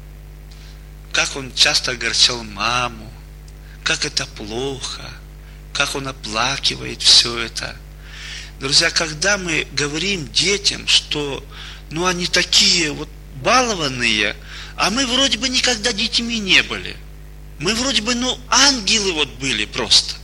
как он часто огорчал маму, как это плохо, как он оплакивает все это. Друзья, когда мы говорим детям, что ну они такие вот балованные, а мы вроде бы никогда детьми не были. Мы вроде бы, ну, ангелы вот были просто.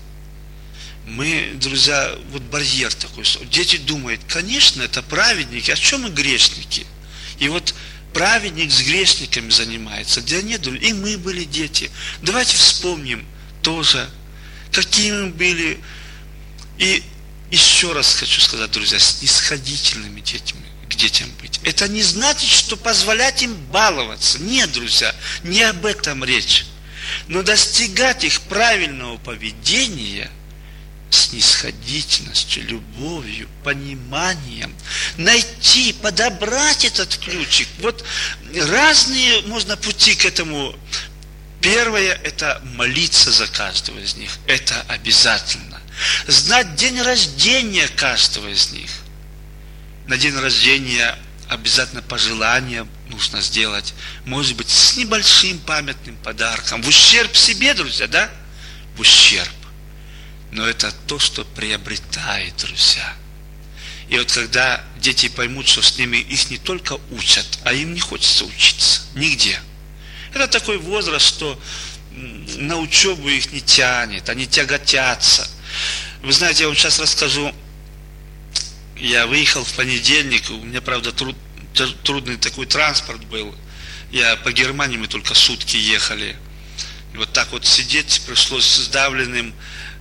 Мы, друзья, вот барьер такой. Дети думают: конечно, это праведники, а что мы грешники? И вот праведник с грешниками занимается. Да нет, и мы были дети. Давайте вспомним тоже, какими мы были. И еще раз хочу сказать, друзья, снисходительными детьми, к детям быть. Это не значит, что позволять им баловаться. Нет, друзья, не об этом речь. Но достигать их правильного поведения снисходительностью, любовью, пониманием, найти, подобрать этот ключик. Вот разные можно пути к этому. Первое – это молиться за каждого из них. Это обязательно. Знать день рождения каждого из них. На день рождения обязательно пожелание нужно сделать. Может быть, с небольшим памятным подарком. В ущерб себе, друзья, да? В ущерб. Но это то, что приобретает, друзья. И вот когда дети поймут, что с ними их не только учат, а им не хочется учиться. Нигде. Это такой возраст, что на учебу их не тянет, они тяготятся. Вы знаете, я вам сейчас расскажу. Я выехал в понедельник, у меня, правда, труд, трудный такой транспорт был. Я по Германии, мы только сутки ехали. И вот так вот сидеть пришлось сдавленным.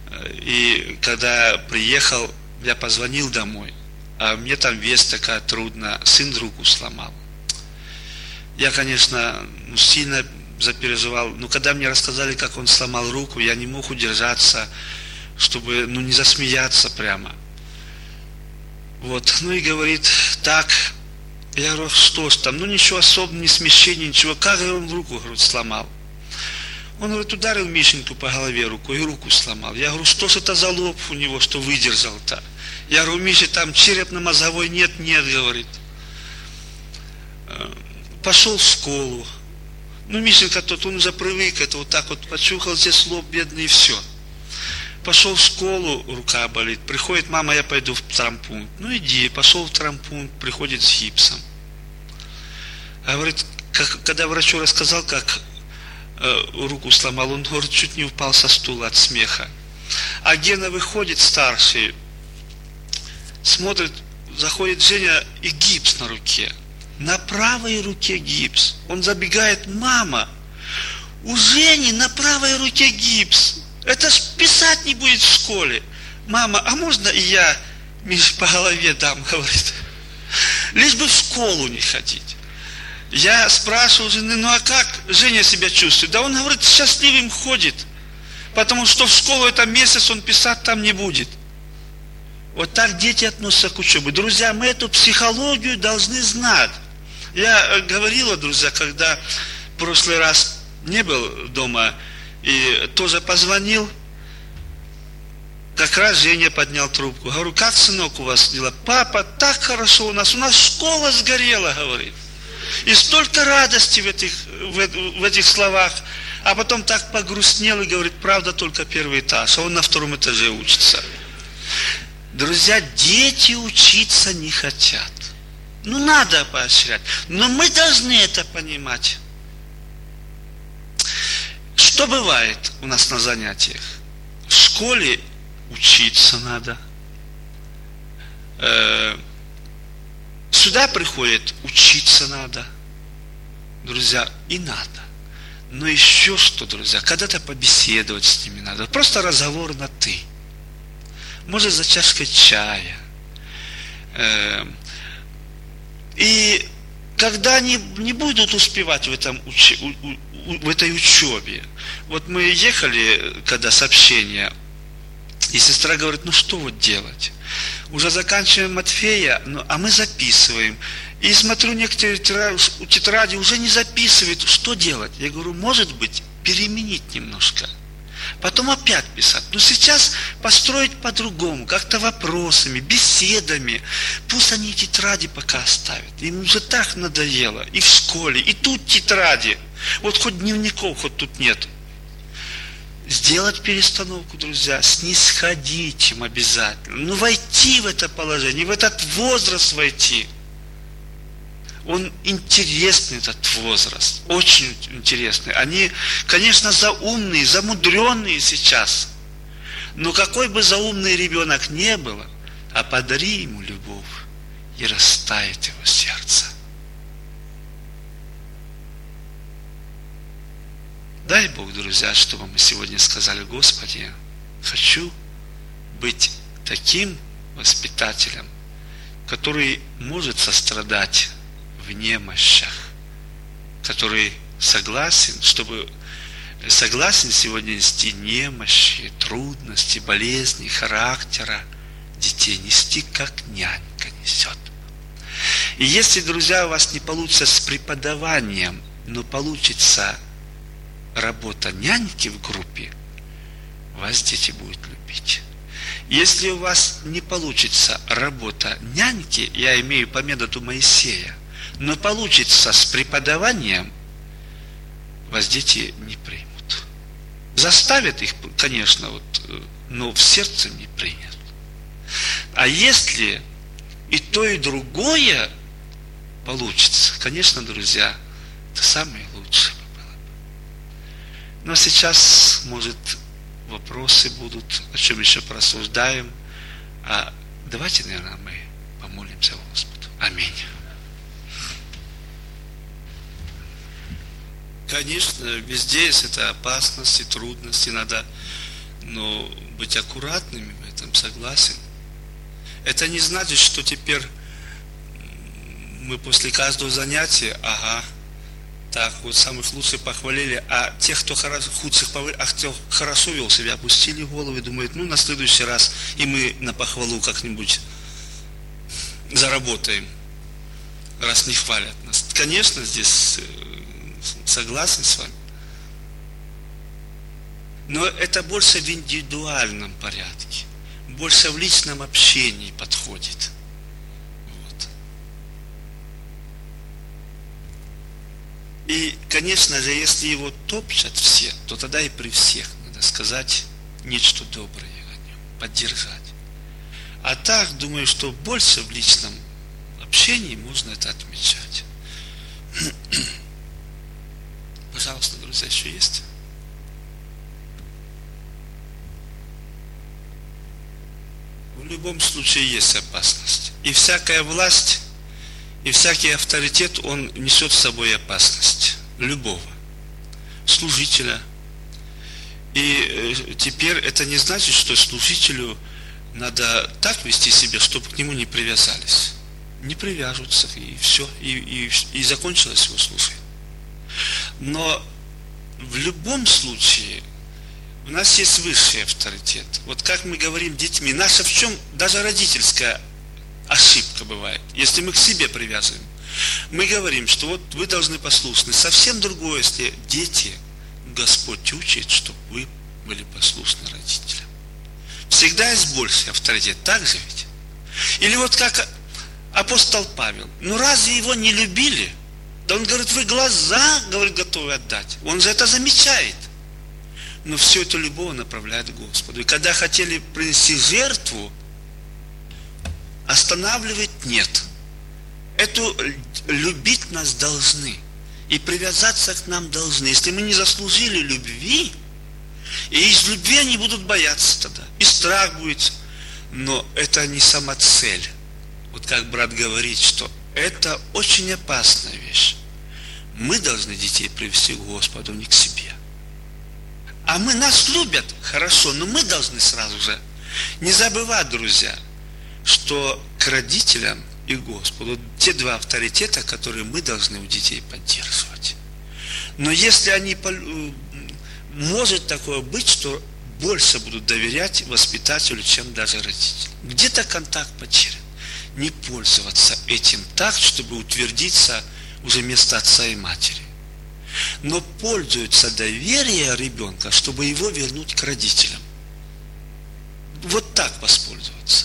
И когда приехал, я позвонил домой. А мне там весть такая трудная. Сын руку сломал. Я, конечно, сильно запереживал. Но когда мне рассказали, как он сломал руку, я не мог удержаться, чтобы ну, не засмеяться прямо. Вот, ну и говорит: так, я говорю: что ж там, ну ничего особенного, ни смещения, ничего, как он руку, говорит, сломал? Он, говорит, ударил Мишеньку по голове рукой и руку сломал. Я говорю: что ж это за лоб у него, что выдержал-то? Я говорю, Миша, там черепно-мозговой нет, нет, говорит. Пошел в школу. Ну, Мишенька тот, он уже привык, это вот так вот почухал здесь лоб бедный и все. Пошел в школу, рука болит. Приходит, мама, я пойду в травмпункт. Ну, иди, пошел в травмпункт, приходит с гипсом. А говорит, как, когда врачу рассказал, как э, руку сломал, он, говорит, чуть не упал со стула от смеха. А Гена выходит старший, смотрит, заходит Женя и гипс на руке. На правой руке гипс. Он забегает, мама, у Жени на правой руке гипс. Это ж писать не будет в школе. Мама, а можно и я, Миш, по голове дам, говорит. Лишь бы в школу не ходить. Я спрашивал жены, ну а как Женя себя чувствует? Да он, говорит, счастливым ходит. Потому что в школу это месяц он писать там не будет. Вот так дети относятся к учебе. Друзья, мы эту психологию должны знать. Я говорила, друзья, когда в прошлый раз не был дома и тоже позвонил, как раз Женя поднял трубку. Говорю, как, сынок, у вас дела? Папа, так хорошо у нас, у нас школа сгорела, говорит. И столько радости в этих, в, в этих словах. А потом так погрустнел и говорит, правда, только первый этаж, а он на втором этаже учится. Друзья, дети учиться не хотят. Ну, надо поощрять. Но мы должны это понимать. Что бывает у нас на занятиях? В школе учиться надо. Э, сюда приходит, учиться надо. Друзья, и надо. Но еще что, друзья, когда-то побеседовать с ними надо. Просто разговор на «ты». Может, за чашкой чая. Э, и когда они не будут успевать в, этом уч... в этой учебе. Вот мы ехали, когда сообщение, и сестра говорит, ну что вот делать? Уже заканчиваем Матфея, ну, а мы записываем. И смотрю, некоторые тетради уже не записывают. Что делать? Я говорю, может быть, переменить немножко. Потом опять писать. Но сейчас построить по-другому, как-то вопросами, беседами. Пусть они тетради пока оставят. Им уже так надоело. И в школе, и тут тетради. Вот хоть дневников, хоть тут нет. Сделать перестановку, друзья, снисходить им обязательно. Ну, войти в это положение, в этот возраст войти. Он интересный, этот возраст, очень интересный. Они, конечно, заумные, замудренные сейчас. Но какой бы заумный ребенок не был, а подари ему любовь, и растает его сердце. Дай Бог, друзья, чтобы мы сегодня сказали, Господи, хочу быть таким воспитателем, который может сострадать в немощах, который согласен, чтобы согласен сегодня нести немощи, трудности, болезни, характера детей, нести, как нянька несет. И если, друзья, у вас не получится с преподаванием, но получится работа няньки в группе, вас дети будут любить. Если у вас не получится работа няньки, я имею по методу Моисея, но получится с преподаванием, вас дети не примут. Заставят их, конечно, вот, но в сердце не принят. А если и то, и другое получится, конечно, друзья, это самое лучшее было бы. Но сейчас, может, вопросы будут, о чем еще порассуждаем. А давайте, наверное, мы помолимся Господу. Аминь. Конечно, везде есть это опасности, трудности, надо, но быть аккуратными в этом, согласен. Это не значит, что теперь мы после каждого занятия, ага, так, вот самых лучших похвалили, а тех, кто хорошо, худших похвалили, а кто хорошо вел себя, опустили голову и думают, ну, на следующий раз и мы на похвалу как-нибудь заработаем, раз не хвалят нас. Конечно, здесь согласен с вами. Но это больше в индивидуальном порядке. больше в личном общении подходит. Вот. И, конечно же, если его топчат все, то тогда и при всех надо сказать нечто доброе о нем, поддержать. А так, думаю, что больше в личном общении можно это отмечать. Пожалуйста, друзья, еще есть? В любом случае есть опасность. И всякая власть, и всякий авторитет, он несет с собой опасность. Любого. Служителя. И теперь это не значит, что служителю надо так вести себя, чтобы к нему не привязались. Не привяжутся, и все, и, и, и закончилось его служение. Но в любом случае у нас есть высший авторитет. Вот как мы говорим детьми, наша в чем даже родительская ошибка бывает, если мы к себе привязываем. Мы говорим, что вот вы должны послушны. Совсем другое, если дети, Господь учит, чтобы вы были послушны родителям. Всегда есть больший авторитет, так же ведь? Или вот как апостол Павел, ну разве его не любили? Да он говорит, вы глаза, говорит, готовы отдать. Он же это замечает. Но все это любовь направляет к Господу. И когда хотели принести жертву, останавливать нет. Эту любить нас должны. И привязаться к нам должны. Если мы не заслужили любви, и из любви они будут бояться тогда. И страх будет. Но это не сама цель. Вот как брат говорит, что это очень опасная вещь. Мы должны детей привести к Господу, не к себе. А мы, нас любят, хорошо, но мы должны сразу же не забывать, друзья, что к родителям и Господу те два авторитета, которые мы должны у детей поддерживать. Но если они, может такое быть, что больше будут доверять воспитателю, чем даже родителям. Где-то контакт потерян. Не пользоваться этим так, чтобы утвердиться уже вместо отца и матери. Но пользуются доверием ребенка, чтобы его вернуть к родителям. Вот так воспользоваться.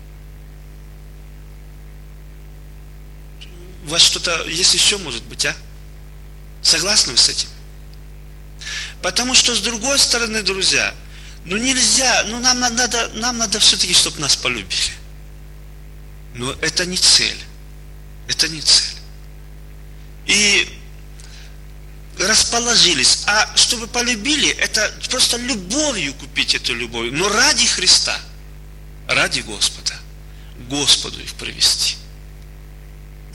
У вас что-то есть еще, может быть, а? Согласны вы с этим? Потому что, с другой стороны, друзья, ну нельзя, ну нам надо, нам надо все-таки, чтобы нас полюбили. Но это не цель. Это не цель. И расположились. А чтобы полюбили, это просто любовью купить эту любовь. Но ради Христа, ради Господа, Господу их привести.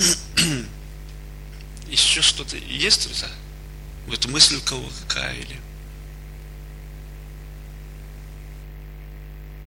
Еще что-то есть, друзья? Вот мысль у кого какая или...